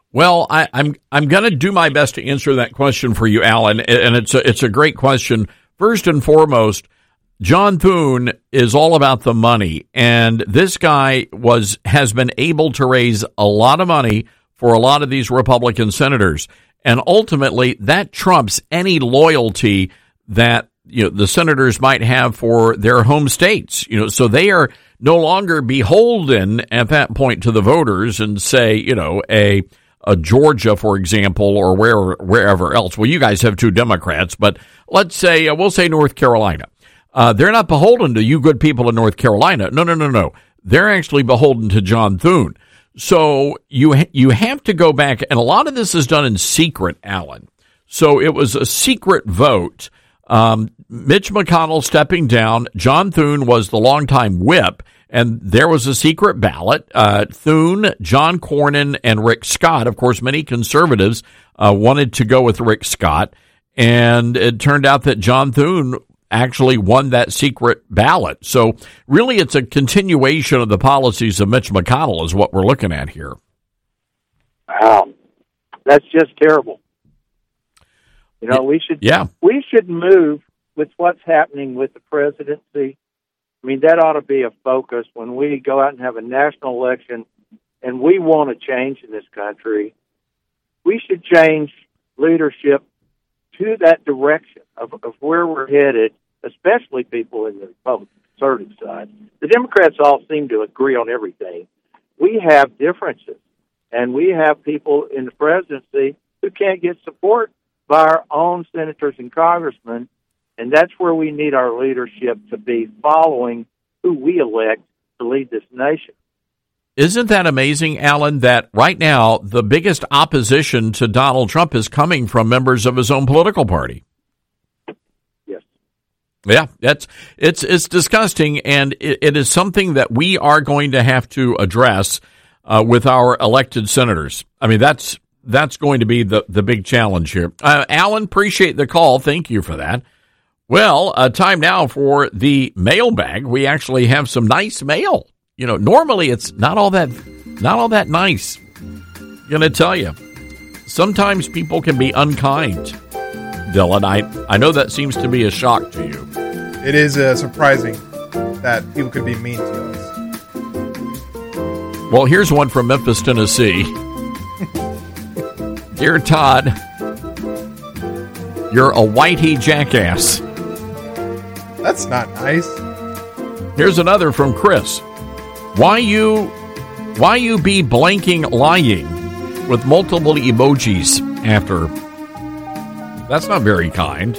Well, I, I'm I'm going to do my best to answer that question for you, Alan, and it's a, it's a great question. First and foremost, John Thune is all about the money, and this guy was has been able to raise a lot of money for a lot of these Republican senators, and ultimately that trumps any loyalty that you know the senators might have for their home states. You know, so they are no longer beholden at that point to the voters and say, you know, a a Georgia, for example, or where wherever else. Well, you guys have two Democrats, but let's say uh, we'll say North Carolina. Uh, they're not beholden to you good people in North Carolina. No, no, no, no. They're actually beholden to John Thune. So you ha- you have to go back, and a lot of this is done in secret, Alan. So it was a secret vote. Um, Mitch McConnell stepping down. John Thune was the longtime whip, and there was a secret ballot. Uh, Thune, John Cornyn, and Rick Scott. Of course, many conservatives uh, wanted to go with Rick Scott, and it turned out that John Thune actually won that secret ballot. So really, it's a continuation of the policies of Mitch McConnell is what we're looking at here. Wow. That's just terrible. You know, we should yeah. we should move with what's happening with the presidency. I mean, that ought to be a focus when we go out and have a national election and we want to change in this country. We should change leadership to that direction of, of where we're headed, especially people in the Republican conservative side. The Democrats all seem to agree on everything. We have differences, and we have people in the presidency who can't get support by our own senators and congressmen, and that's where we need our leadership to be following who we elect to lead this nation. Isn't that amazing, Alan, that right now the biggest opposition to Donald Trump is coming from members of his own political party? Yes. Yeah, that's it's it's disgusting, and it, it is something that we are going to have to address uh, with our elected senators. I mean, that's that's going to be the, the big challenge here. Uh, Alan, appreciate the call. Thank you for that. Well, uh, time now for the mailbag. We actually have some nice mail. You know, normally it's not all that, not all that nice. I'm gonna tell you, sometimes people can be unkind. Dylan, I I know that seems to be a shock to you. It is uh, surprising that people could be mean to us. Well, here's one from Memphis, Tennessee. Dear Todd, you're a whitey jackass. That's not nice. Here's another from Chris. Why you, why you be blanking lying with multiple emojis after? That's not very kind.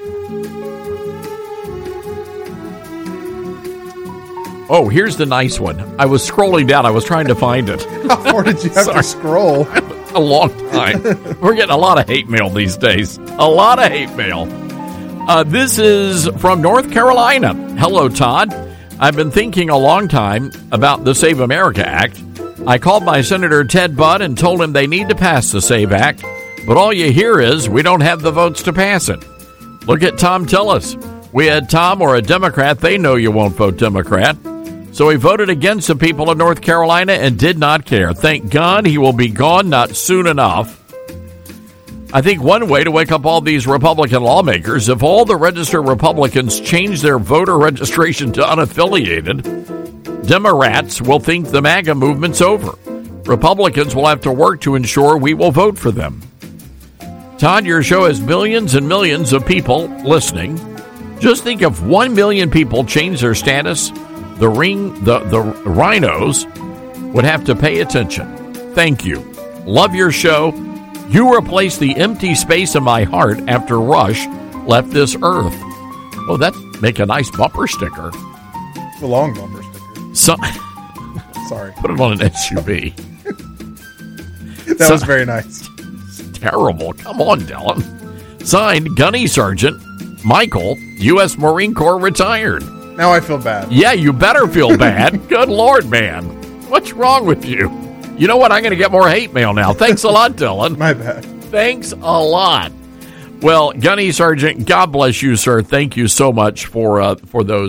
Oh, here's the nice one. I was scrolling down. I was trying to find it. How far did you have to scroll? A long time. We're getting a lot of hate mail these days. A lot of hate mail. Uh, this is from North Carolina. Hello, Todd. I've been thinking a long time about the Save America Act. I called my Senator Ted Budd and told him they need to pass the SAVE Act, but all you hear is we don't have the votes to pass it. Look at Tom Tillis. We had Tom or a Democrat. They know you won't vote Democrat. So he voted against the people of North Carolina and did not care. Thank God he will be gone not soon enough. I think one way to wake up all these Republican lawmakers, if all the registered Republicans change their voter registration to unaffiliated, Democrats will think the MAGA movement's over. Republicans will have to work to ensure we will vote for them. Todd, your show has millions and millions of people listening. Just think if one million people change their status, the ring, the, the rhinos would have to pay attention. Thank you. Love your show. You replaced the empty space in my heart after Rush left this earth. Oh, that'd make a nice bumper sticker. It's a long bumper sticker. So, Sorry. Put it on an S U V. That so, was very nice. Terrible. Come on, Dylan. Signed, Gunny Sergeant Michael, U S Marine Corps retired. Now I feel bad. Yeah, you better feel bad. Good Lord, man. What's wrong with you? You know what? I'm going to get more hate mail now. Thanks a lot, Dylan. My bad. Thanks a lot. Well, Gunny Sergeant, God bless you, sir. Thank you so much for uh, for those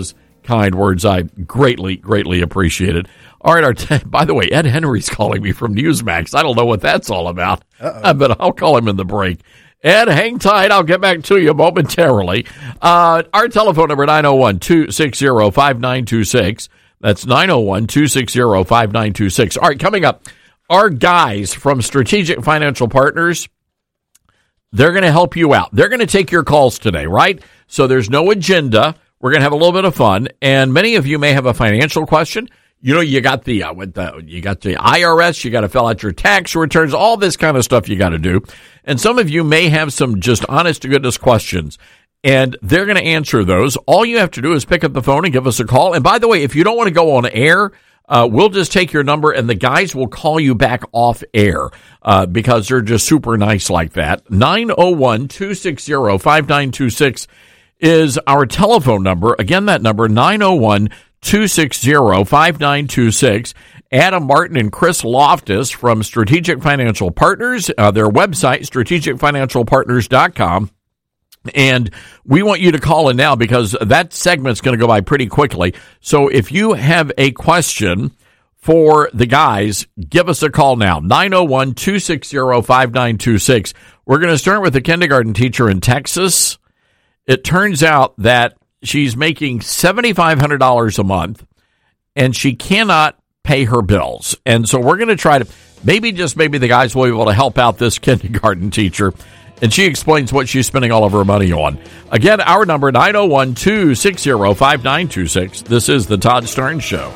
kind words. I greatly, greatly appreciate it. All right, our t- by the way, Ed Henry's calling me from Newsmax. I don't know what that's all about, uh, but I'll call him in the break. Ed, hang tight. I'll get back to you momentarily. Uh, our telephone number, nine oh one, two six zero, five nine two six. That's nine oh one, two six zero, five nine two six. All right, coming up, our guys from Strategic Financial Partners, they're going to help you out. They're going to take your calls today, right? So there's no agenda. We're going to have a little bit of fun, and many of you may have a financial question. You know, you got the, uh, with the you got the I R S, you got to fill out your tax returns, all this kind of stuff you got to do. And some of you may have some just honest to goodness questions, and they're going to answer those. All you have to do is pick up the phone and give us a call. And by the way, if you don't want to go on air, uh, we'll just take your number and the guys will call you back off air, uh, because they're just super nice like that. nine oh one, two six zero, five nine two six is our telephone number. Again, that number, nine oh one, two six zero, five nine two six. Adam Martin and Chris Loftus from Strategic Financial Partners, uh, their website, strategic financial partners dot com. And we want you to call in now because that segment's going to go by pretty quickly. So if you have a question for the guys, give us a call now, nine oh one, two six zero, five nine two six. We're going to start with a kindergarten teacher in Texas. It turns out that she's making seven thousand five hundred dollars a month, and she cannot pay her bills. And so we're going to try to, maybe just maybe the guys will be able to help out this kindergarten teacher, and she explains what she's spending all of her money on. Again, our number, nine oh one, two six zero, five nine two six. This is the Todd Starnes Show.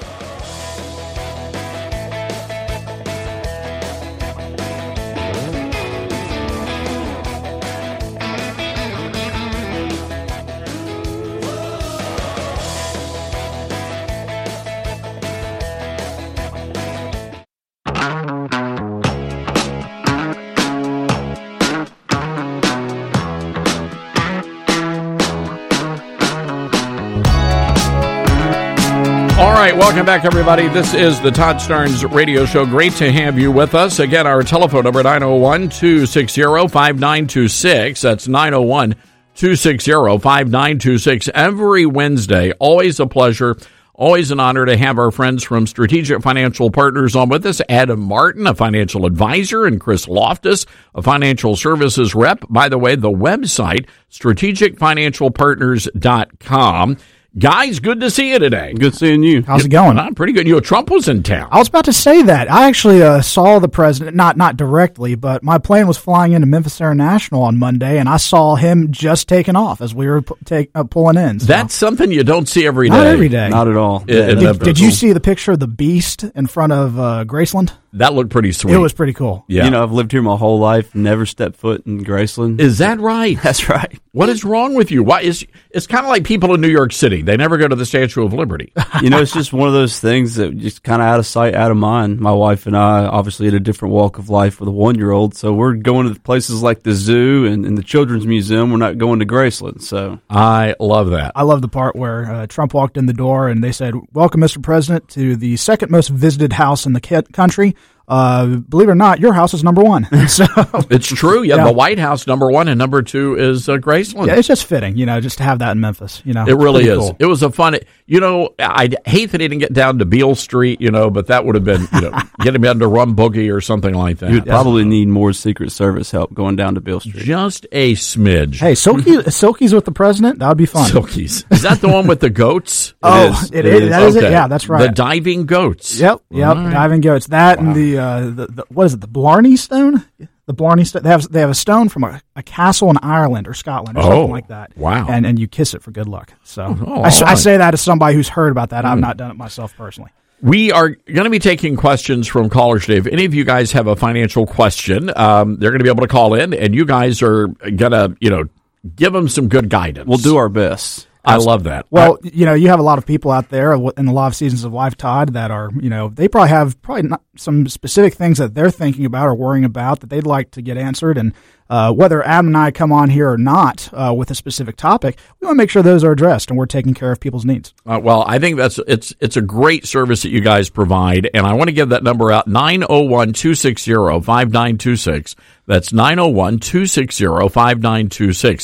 Welcome back, everybody. This is the Todd Starnes Radio Show. Great to have you with us. Again, our telephone number, nine oh one, two six zero, five nine two six. That's nine oh one, two six zero, five nine two six. Every Wednesday, always a pleasure, always an honor to have our friends from Strategic Financial Partners on with us. Adam Martin, a financial advisor, and Chris Loftus, a financial services rep. By the way, the website, strategic financial partners dot com. Guys, good to see you today. Good seeing you. How's it going? I'm pretty good. You know, Trump was in town. I was about to say that. I actually uh, saw the president, not not directly, but my plane was flying into Memphis International on Monday, and I saw him just taking off as we were pu- take, uh, pulling in. So. That's something you don't see every day. Not every day. Not at all. It, yeah, did, did you see the picture of the beast in front of uh, Graceland? That looked pretty sweet. It was pretty cool. Yeah. You know, I've lived here my whole life, never stepped foot in Graceland. Is that right? That's right. What is wrong with you? Why is it's kind of like people in New York City. They never go to the Statue of Liberty. You know, it's just one of those things that just kind of out of sight, out of mind. My wife and I obviously had a different walk of life with a one-year-old, so we're going to places like the zoo and, and the Children's Museum. We're not going to Graceland. So I love that. I love the part where uh, Trump walked in the door and they said, "Welcome, Mister President, to the second most visited house in the country." Uh, believe it or not, your house is number one. So it's true. Yeah, yeah, the White House number one, and number two is uh, Graceland. Yeah, it's just fitting, you know, just to have that in Memphis. You know, it really is. Cool. It was a fun. You know, I hate that he didn't get down to Beale Street. You know, but that would have been, you know, getting down to Rum Boogie or something like that. You'd probably need more Secret Service help going down to Beale Street. Just a smidge. Hey, Silky, Silky's with the president. That would be fun. Silky's. Is that the one with the goats? Oh, it is. It, it is. is. That is okay. It. Yeah, that's right. The diving goats. Yep. Yep. Right. Diving goats. That wow. and the, uh, the the. What is it? The Blarney Stone? The Blarney Stone. They have they have a stone from a, a castle in Ireland or Scotland or oh, something like that. Wow! And and you kiss it for good luck. So oh, I, right. I say that as somebody who's heard about that. Mm. I've not done it myself personally. We are going to be taking questions from callers today. If any of you guys have a financial question, um, they're going to be able to call in, and you guys are going to, you know, give them some good guidance. We'll do our best. I love that. Well, I, you know, you have a lot of people out there in the Live Seasons of Life, Todd, that are, you know, they probably have probably not some specific things that they're thinking about or worrying about that they'd like to get answered. And uh, whether Adam and I come on here or not uh, with a specific topic, we want to make sure those are addressed and we're taking care of people's needs. Uh, well, I think that's it's it's a great service that you guys provide. And I want to give that number out, nine oh one, two six zero, five nine two six. That's nine oh one, two six zero, five nine two six.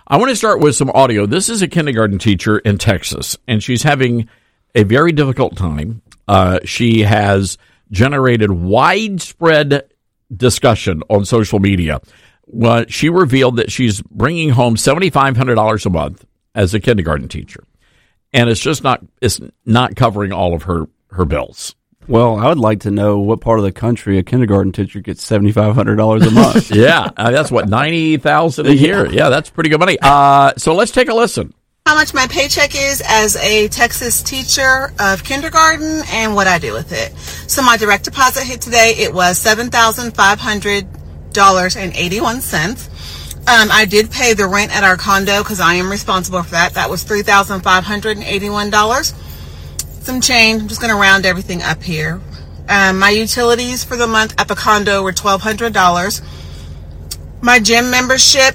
I want to start with some audio. This is a kindergarten teacher in Texas, and she's having a very difficult time. Uh, she has generated widespread discussion on social media. Well, she revealed that she's bringing home seven thousand five hundred dollars a month as a kindergarten teacher, and it's just not it's not covering all of her, her bills. Well, I would like to know what part of the country a kindergarten teacher gets seven thousand five hundred dollars a month. yeah, uh, that's what, ninety thousand dollars a year. Yeah. yeah, that's pretty good money. Uh, so let's take a listen. How much my paycheck is as a Texas teacher of kindergarten and what I do with it. So my direct deposit hit today, it was seven thousand five hundred dollars and eighty-one cents. Um, I did pay the rent at our condo because I am responsible for that. That was three thousand five hundred eighty-one dollars. Some change. I'm just going to round everything up here. Um, my utilities for the month at the condo were twelve hundred dollars. My gym membership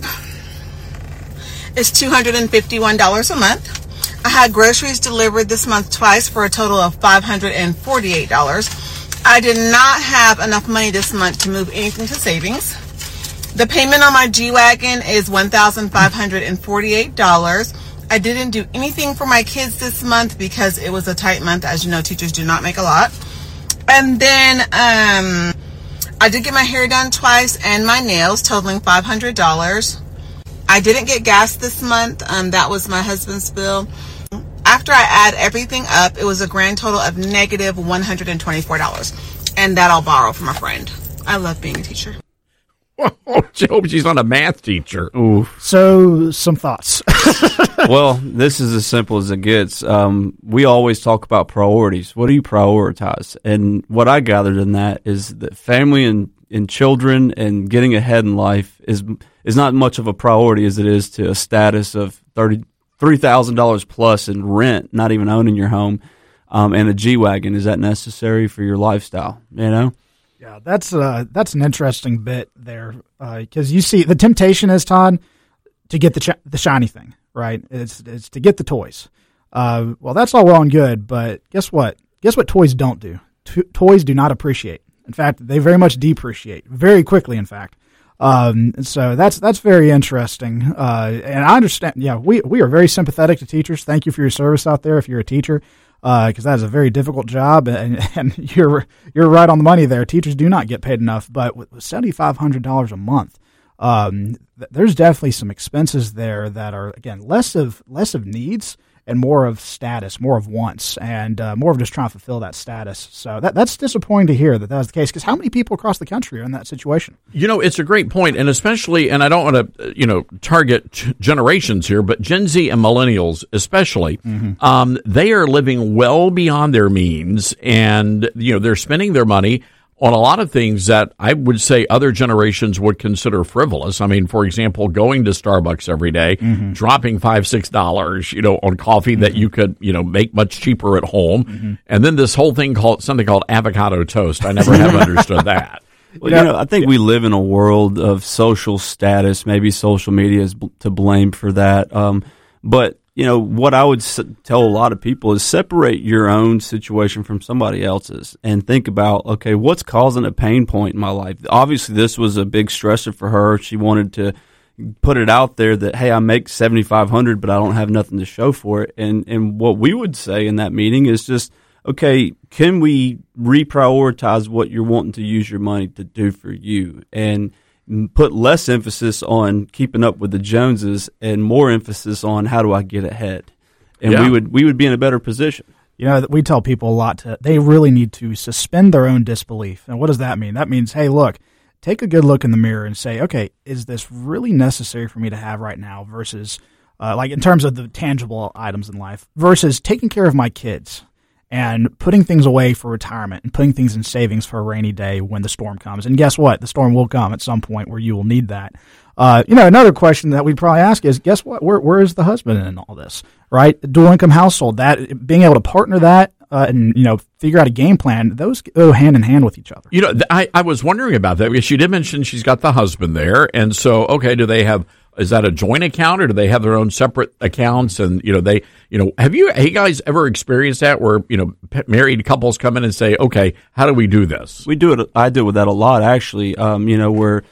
is two hundred fifty-one dollars a month. I had groceries delivered this month twice for a total of five hundred forty-eight dollars. I did not have enough money this month to move anything to savings. The payment on my G-Wagon is one thousand five hundred forty-eight dollars. I didn't do anything for my kids this month because it was a tight month. As you know, teachers do not make a lot. And then um, I did get my hair done twice and my nails, totaling five hundred dollars. I didn't get gas this month. Um, that was my husband's bill. After I add everything up, it was a grand total of negative one hundred twenty-four dollars. And that I'll borrow from a friend. I love being a teacher. Oh, I hope she's not a math teacher. Ooh. So, some thoughts. Well, this is as simple as it gets. Um, we always talk about priorities. What do you prioritize? And what I gathered in that is that family and, and children and getting ahead in life is is not much of a priority as it is to a status of thirty-three thousand dollars plus in rent, not even owning your home, um, and a G-Wagon. Is that necessary for your lifestyle? You know? Yeah, that's uh, that's an interesting bit there because uh, you see the temptation is, Todd, to get the ch- the shiny thing, right? It's it's to get the toys. Uh, well, that's all well and good, but guess what? Guess what toys don't do? To- toys do not appreciate. In fact, they very much depreciate very quickly. In fact, um, so that's that's very interesting. Uh, and I understand. Yeah, we we are very sympathetic to teachers. Thank you for your service out there. If you're a teacher. Because uh, that is a very difficult job, and, and you're you're right on the money there. Teachers do not get paid enough, but with seven thousand five hundred dollars a month, um, th- there's definitely some expenses there that are, again, less of less of needs and more of status, more of wants, and uh, more of just trying to fulfill that status. So that that's disappointing to hear that that was the case, because how many people across the country are in that situation? You know, it's a great point, and especially, and I don't want to, you know, target t- generations here, but Gen Z and millennials especially, mm-hmm. um, they are living well beyond their means, and, you know, they're spending their money on a lot of things that I would say other generations would consider frivolous. I mean, for example, going to Starbucks every day, mm-hmm. dropping five, six dollars, you know, on coffee mm-hmm. that you could, you know, make much cheaper at home. Mm-hmm. And then this whole thing called something called avocado toast. I never have understood that. Well, you know, I think we live in a world of social status. Maybe social media is b- to blame for that. Um, but you know, what I would s- tell a lot of people is separate your own situation from somebody else's and think about, okay, what's causing a pain point in my life? Obviously, this was a big stressor for her. She wanted to put it out there that, hey, I make seven thousand five hundred dollars, but I don't have nothing to show for it. And, and what we would say in that meeting is just, okay, can we reprioritize what you're wanting to use your money to do for you? And put less emphasis on keeping up with the Joneses and more emphasis on how do I get ahead, and yeah. we would we would be in a better position. You know, we tell people a lot to they really need to suspend their own disbelief. And what does that mean? That means, hey, look, take a good look in the mirror and say, okay, is this really necessary for me to have right now? Versus, uh, like in terms of the tangible items in life, versus taking care of my kids and putting things away for retirement and putting things in savings for a rainy day when the storm comes. And guess what? The storm will come at some point where you will need that. Uh, you know, another question that we'd probably ask is, guess what? Where Where is the husband in all this, right? Dual income household, that being able to partner that uh, and, you know, figure out a game plan, those go hand in hand with each other. You know, I, I was wondering about that because she did mention she's got the husband there. And so, okay, do they have... Is that a joint account, or do they have their own separate accounts? And, you know, they, you know, have you, hey guys ever experienced that where, you know, married couples come in and say, okay, how do we do this? We do it. I do with that a lot, actually. Um, you know, where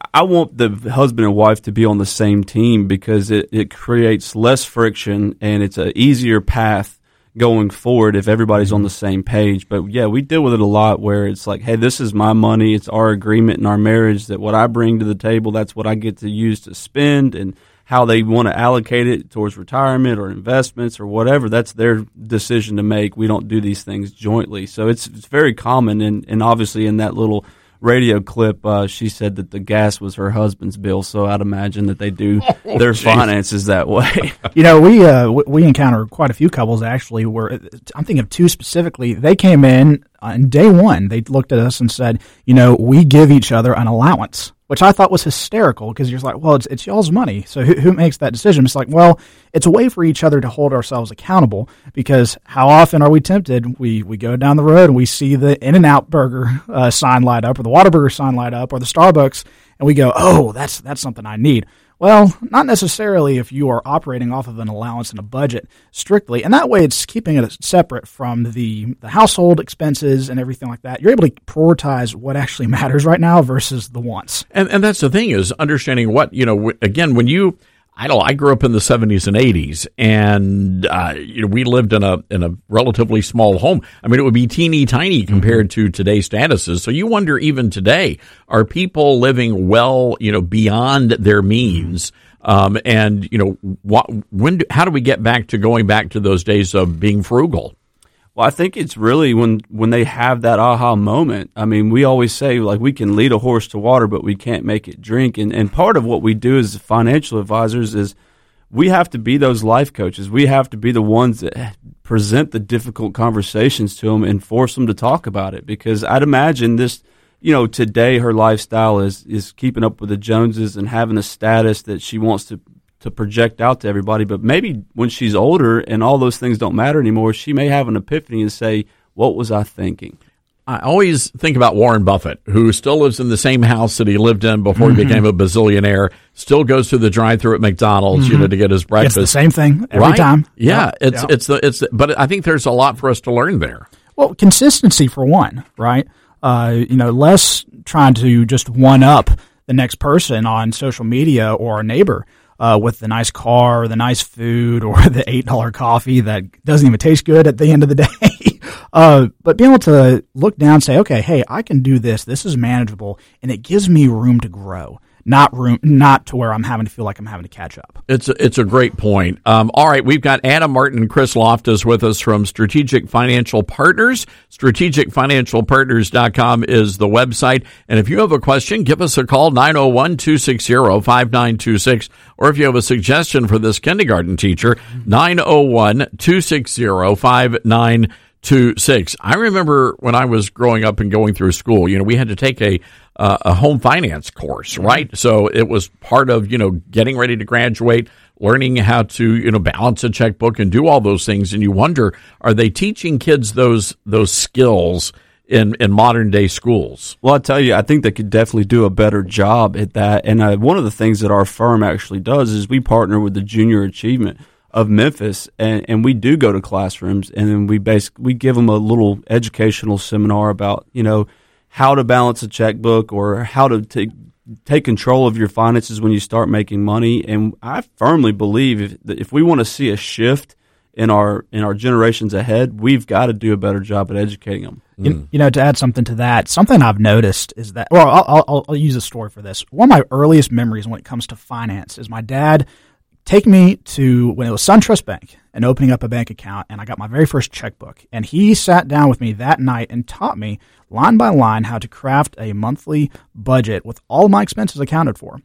I want the husband and wife to be on the same team because it, it creates less friction and it's an easier path going forward if everybody's on the same page. But yeah, we deal with it a lot where it's like, hey, this is my money. It's our agreement in our marriage that what I bring to the table, that's what I get to use to spend, and how they want to allocate it towards retirement or investments or whatever, that's their decision to make. We don't do these things jointly. So it's, it's very common. And, and obviously in that little radio clip, uh, she said that the gas was her husband's bill, so I'd imagine that they do oh, their geez. finances that way. You know, we uh, we encounter quite a few couples actually where, I'm thinking of two specifically, they came in on day one, they looked at us and said, you know, we give each other an allowance, which I thought was hysterical because you're like, well, it's, it's y'all's money, so who, who makes that decision? It's like, well, it's a way for each other to hold ourselves accountable because how often are we tempted? We we go down the road and we see the In-N-Out burger uh, sign light up or the Whataburger sign light up or the Starbucks, and we go, oh, that's that's something I need. Well, not necessarily if you are operating off of an allowance and a budget strictly. And that way it's keeping it separate from the, the household expenses and everything like that. You're able to prioritize what actually matters right now versus the wants. And, and that's the thing is understanding what, you know, again, when you, I don't know, I grew up in the seventies and eighties, and uh, you know, we lived in a in a relatively small home. I mean, it would be teeny tiny compared to today's statuses. So you wonder, even today, are people living well, you know, beyond their means? Um, and you know, what, when, do, how do we get back to going back to those days of being frugal? Well, I think it's really when, when they have that aha moment. I mean, we always say, like, we can lead a horse to water, but we can't make it drink. And, and part of what we do as financial advisors is we have to be those life coaches. We have to be the ones that present the difficult conversations to them and force them to talk about it. Because I'd imagine this, you know, today her lifestyle is, is keeping up with the Joneses and having a status that she wants to to project out to everybody, but maybe when she's older and all those things don't matter anymore, she may have an epiphany and say, what was I thinking? I always think about Warren Buffett, who still lives in the same house that he lived in before mm-hmm. he became a bazillionaire, still goes to the drive-thru at McDonald's, mm-hmm. you know, to get his breakfast. It's the same thing every right? time. Yeah, yep. it's, yep. it's, the, it's, but I think there's a lot for us to learn there. Well, consistency for one, right? Uh, you know, less trying to just one-up the next person on social media or a neighbor. Uh, with the nice car, or the nice food, or the eight dollar coffee that doesn't even taste good at the end of the day. uh, but being able to look down and say, okay, hey, I can do this. This is manageable, and it gives me room to grow. Not room, not to where I'm having to feel like I'm having to catch up. It's a, it's a great point. Um, all right, we've got Adam Martin and Chris Loftus with us from Strategic Financial Partners. strategic financial partners dot com is the website. And if you have a question, give us a call, nine oh one, two six zero, five nine two six. Or if you have a suggestion for this kindergarten teacher, nine oh one, two six zero, five nine two six. I remember when I was growing up and going through school, you know, we had to take a Uh, a home finance course, right? So it was part of, you know, getting ready to graduate, learning how to, you know, balance a checkbook and do all those things. And you wonder, are they teaching kids those those skills in, in modern day schools? Well, I tell you, I think they could definitely do a better job at that. And uh, one of the things that our firm actually does is we partner with the Junior Achievement of Memphis, and, and we do go to classrooms, and then we basically we give them a little educational seminar about, you know, how to balance a checkbook or how to take take control of your finances when you start making money. And I firmly believe if, that if we want to see a shift in our in our generations ahead, we've got to do a better job at educating them. You, mm. you know, to add something to that, something I've noticed is that, well, I'll, I'll, I'll use a story for this. One of my earliest memories when it comes to finance is my dad taking me to, when it was SunTrust Bank, and opening up a bank account, and I got my very first checkbook. And he sat down with me that night and taught me line by line how to craft a monthly budget with all of my expenses accounted for.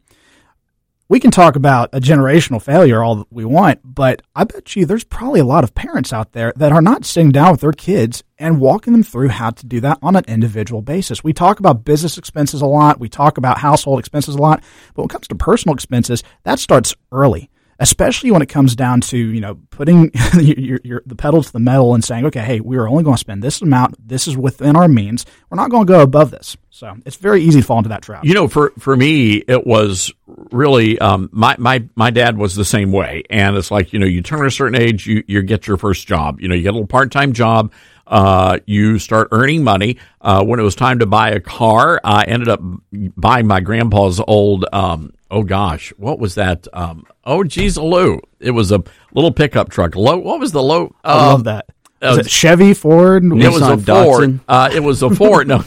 We can talk about a generational failure all that we want, but I bet you there's probably a lot of parents out there that are not sitting down with their kids and walking them through how to do that on an individual basis. We talk about business expenses a lot. We talk about household expenses a lot. But when it comes to personal expenses, that starts early, especially when it comes down to, you know, putting your, your, the pedal to the metal and saying, okay, hey, we are only going to spend this amount. This is within our means. We're not going to go above this. So it's very easy to fall into that trap. You know, for, for me, it was really, um, my, my, my dad was the same way. And it's like, you know, you turn a certain age, you, you get your first job. You know, you get a little part-time job. Uh, you start earning money. Uh, when it was time to buy a car, I ended up buying my grandpa's old, um, oh gosh, what was that? Um, oh geez, a Lou. It was a little pickup truck. Low, what was the low? I um, love that. Was it Chevy, Ford? It was a Ford. Uh, it was a Ford. No.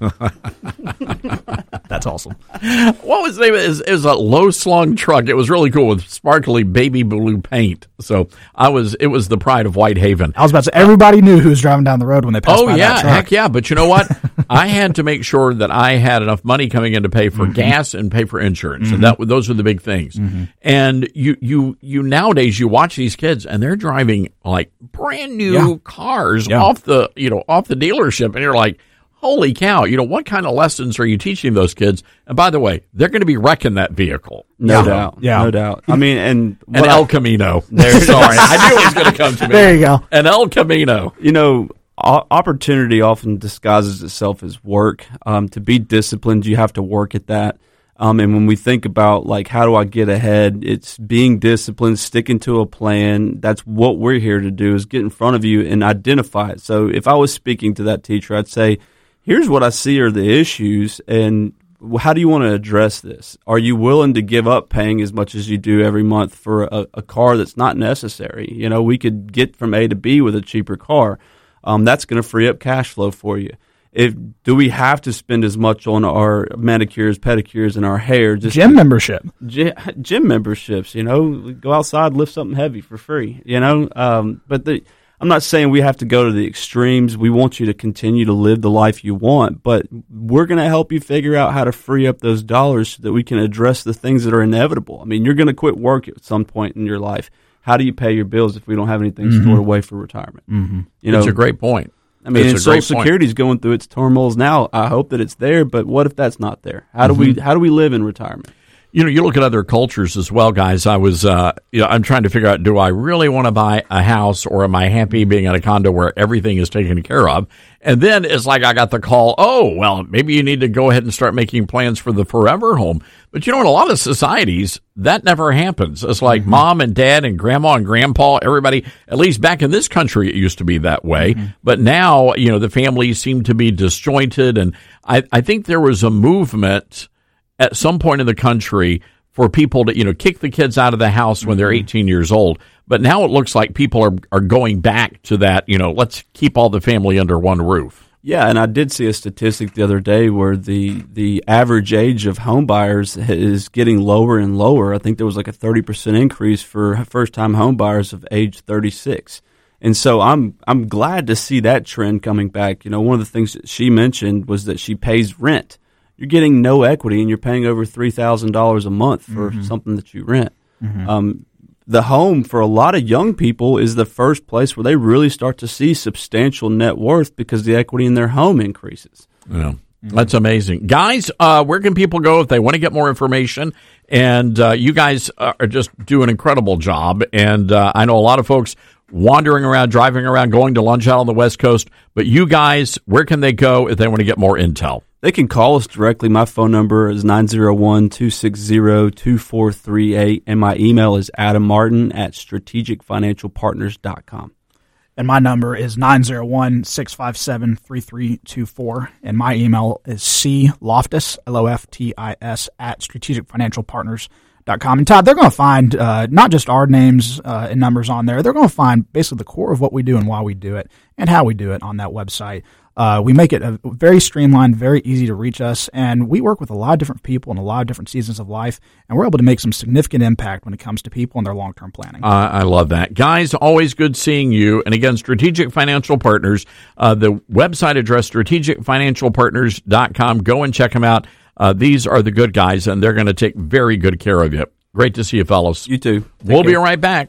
That's awesome. What was the name? It was, it was a low slung truck. It was really cool with sparkly baby blue paint. So I was, it was the pride of Whitehaven. I was about to say, everybody knew who was driving down the road when they passed oh, by yeah, that truck. heck yeah. But you know what? I had to make sure that I had enough money coming in to pay for mm-hmm. gas and pay for insurance. Mm-hmm. And that those were the big things. Mm-hmm. And you, you, you nowadays, you watch these kids and they're driving like brand new yeah. cars yeah. off the, you know, off the dealership. And you're like, holy cow, you know, what kind of lessons are you teaching those kids? And by the way, they're going to be wrecking that vehicle. No yeah. doubt. Yeah. No doubt. I mean, and An El Camino. Sorry, I knew it was going to come to me. There you go. An El Camino. You know, opportunity often disguises itself as work. Um, to be disciplined, you have to work at that. Um, and when we think about, like, how do I get ahead, it's being disciplined, sticking to a plan. That's what we're here to do, is get in front of you and identify it. So if I was speaking to that teacher, I'd say, here's what I see are the issues, and how do you want to address this? Are you willing to give up paying as much as you do every month for a, a car that's not necessary? You know, we could get from A to B with a cheaper car. Um, that's going to free up cash flow for you. If do we have to spend as much on our manicures, pedicures, and our hair? Just gym membership, gym, gym memberships. You know, go outside, lift something heavy for free. You know, um, but the, I'm not saying we have to go to the extremes. We want you to continue to live the life you want, but we're going to help you figure out how to free up those dollars so that we can address the things that are inevitable. I mean, you're going to quit work at some point in your life. How do you pay your bills if we don't have anything mm-hmm. stored away for retirement? Mm-hmm. You know, that's a great point. I mean, and Social Security's going through its turmoils now. I hope that it's there, but what if that's not there? How do mm-hmm. we how do we live in retirement? You know, you look at other cultures as well, guys. I was, uh, you know, I'm trying to figure out, do I really want to buy a house, or am I happy being in a condo where everything is taken care of? And then it's like I got the call, oh, well, maybe you need to go ahead and start making plans for the forever home. But you know, in a lot of societies, that never happens. It's like mm-hmm. mom and dad and grandma and grandpa, everybody, at least back in this country, it used to be that way. Mm-hmm. But now, you know, the families seem to be disjointed. And I, I think there was a movement at some point in the country for people to, you know, kick the kids out of the house when they're eighteen years old. But now it looks like people are, are going back to that, you know, let's keep all the family under one roof. Yeah, and I did see a statistic the other day where the, the average age of home buyers is getting lower and lower. I think there was like a thirty percent increase for first-time home buyers of age thirty-six. And so I'm I'm glad to see that trend coming back. You know, one of the things that she mentioned was that she pays rent. You're getting no equity, and you're paying over three thousand dollars a month for mm-hmm. something that you rent. Mm-hmm. Um, the home, for a lot of young people, is the first place where they really start to see substantial net worth because the equity in their home increases. Yeah, that's amazing. Guys, uh, where can people go if they want to get more information? And uh, you guys are just do an incredible job. And uh, I know a lot of folks wandering around, driving around, going to lunch out on the West Coast. But you guys, where can they go if they want to get more intel? They can call us directly. My phone number is nine oh one, two six zero, two four three eight, and my email is adam martin at strategic financial partners dot com. And my number is nine oh one, six five seven, three three two four, and my email is cloftus, L O F T I S, at strategic financial partners dot com. And Todd, they're going to find uh, not just our names uh, and numbers on there. They're going to find basically the core of what we do and why we do it and how we do it on that website. Uh, we make it a very streamlined, very easy to reach us, and we work with a lot of different people in a lot of different seasons of life, and we're able to make some significant impact when it comes to people and their long-term planning. Uh, I love that. Guys, always good seeing you. And again, Strategic Financial Partners, uh, the website address, strategic financial partners dot com. Go and check them out. Uh, these are the good guys, and they're going to take very good care of you. Great to see you, fellows. You too. Take we'll care. be right back.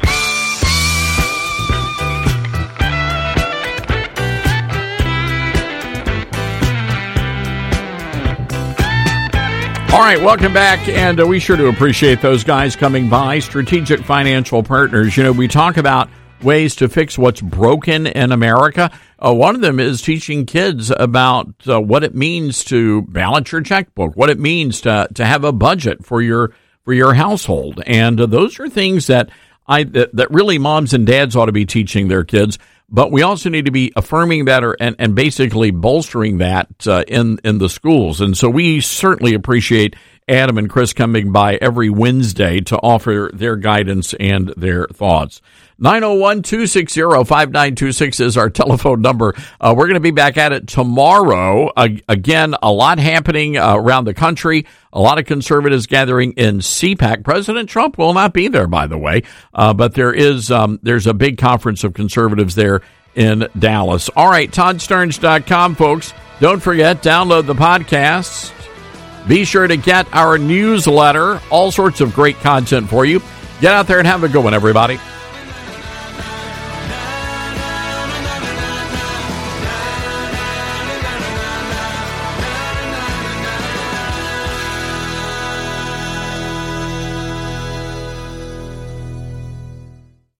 All right, welcome back, and uh, we sure do appreciate those guys coming by. Strategic Financial Partners. You know, we talk about ways to fix what's broken in America. Uh, one of them is teaching kids about uh, what it means to balance your checkbook, what it means to to have a budget for your for your household, and uh, those are things that I that, that really moms and dads ought to be teaching their kids. but we also need to be affirming that or, and, and basically bolstering that uh, in, in the schools. And so we certainly appreciate Adam and Chris coming by every Wednesday to offer their guidance and their thoughts. nine oh one, two six zero, five nine two six is our telephone number. Uh, we're going to be back at it tomorrow. Uh, again, a lot happening uh, around the country. A lot of conservatives gathering in C PAC. President Trump will not be there, by the way, uh, but there is um, there's a big conference of conservatives there in Dallas. All right, Todd Starnes dot com, folks. Don't forget, download the podcasts. Be sure to get our newsletter. All sorts of great content for you. Get out there and have a good one, everybody.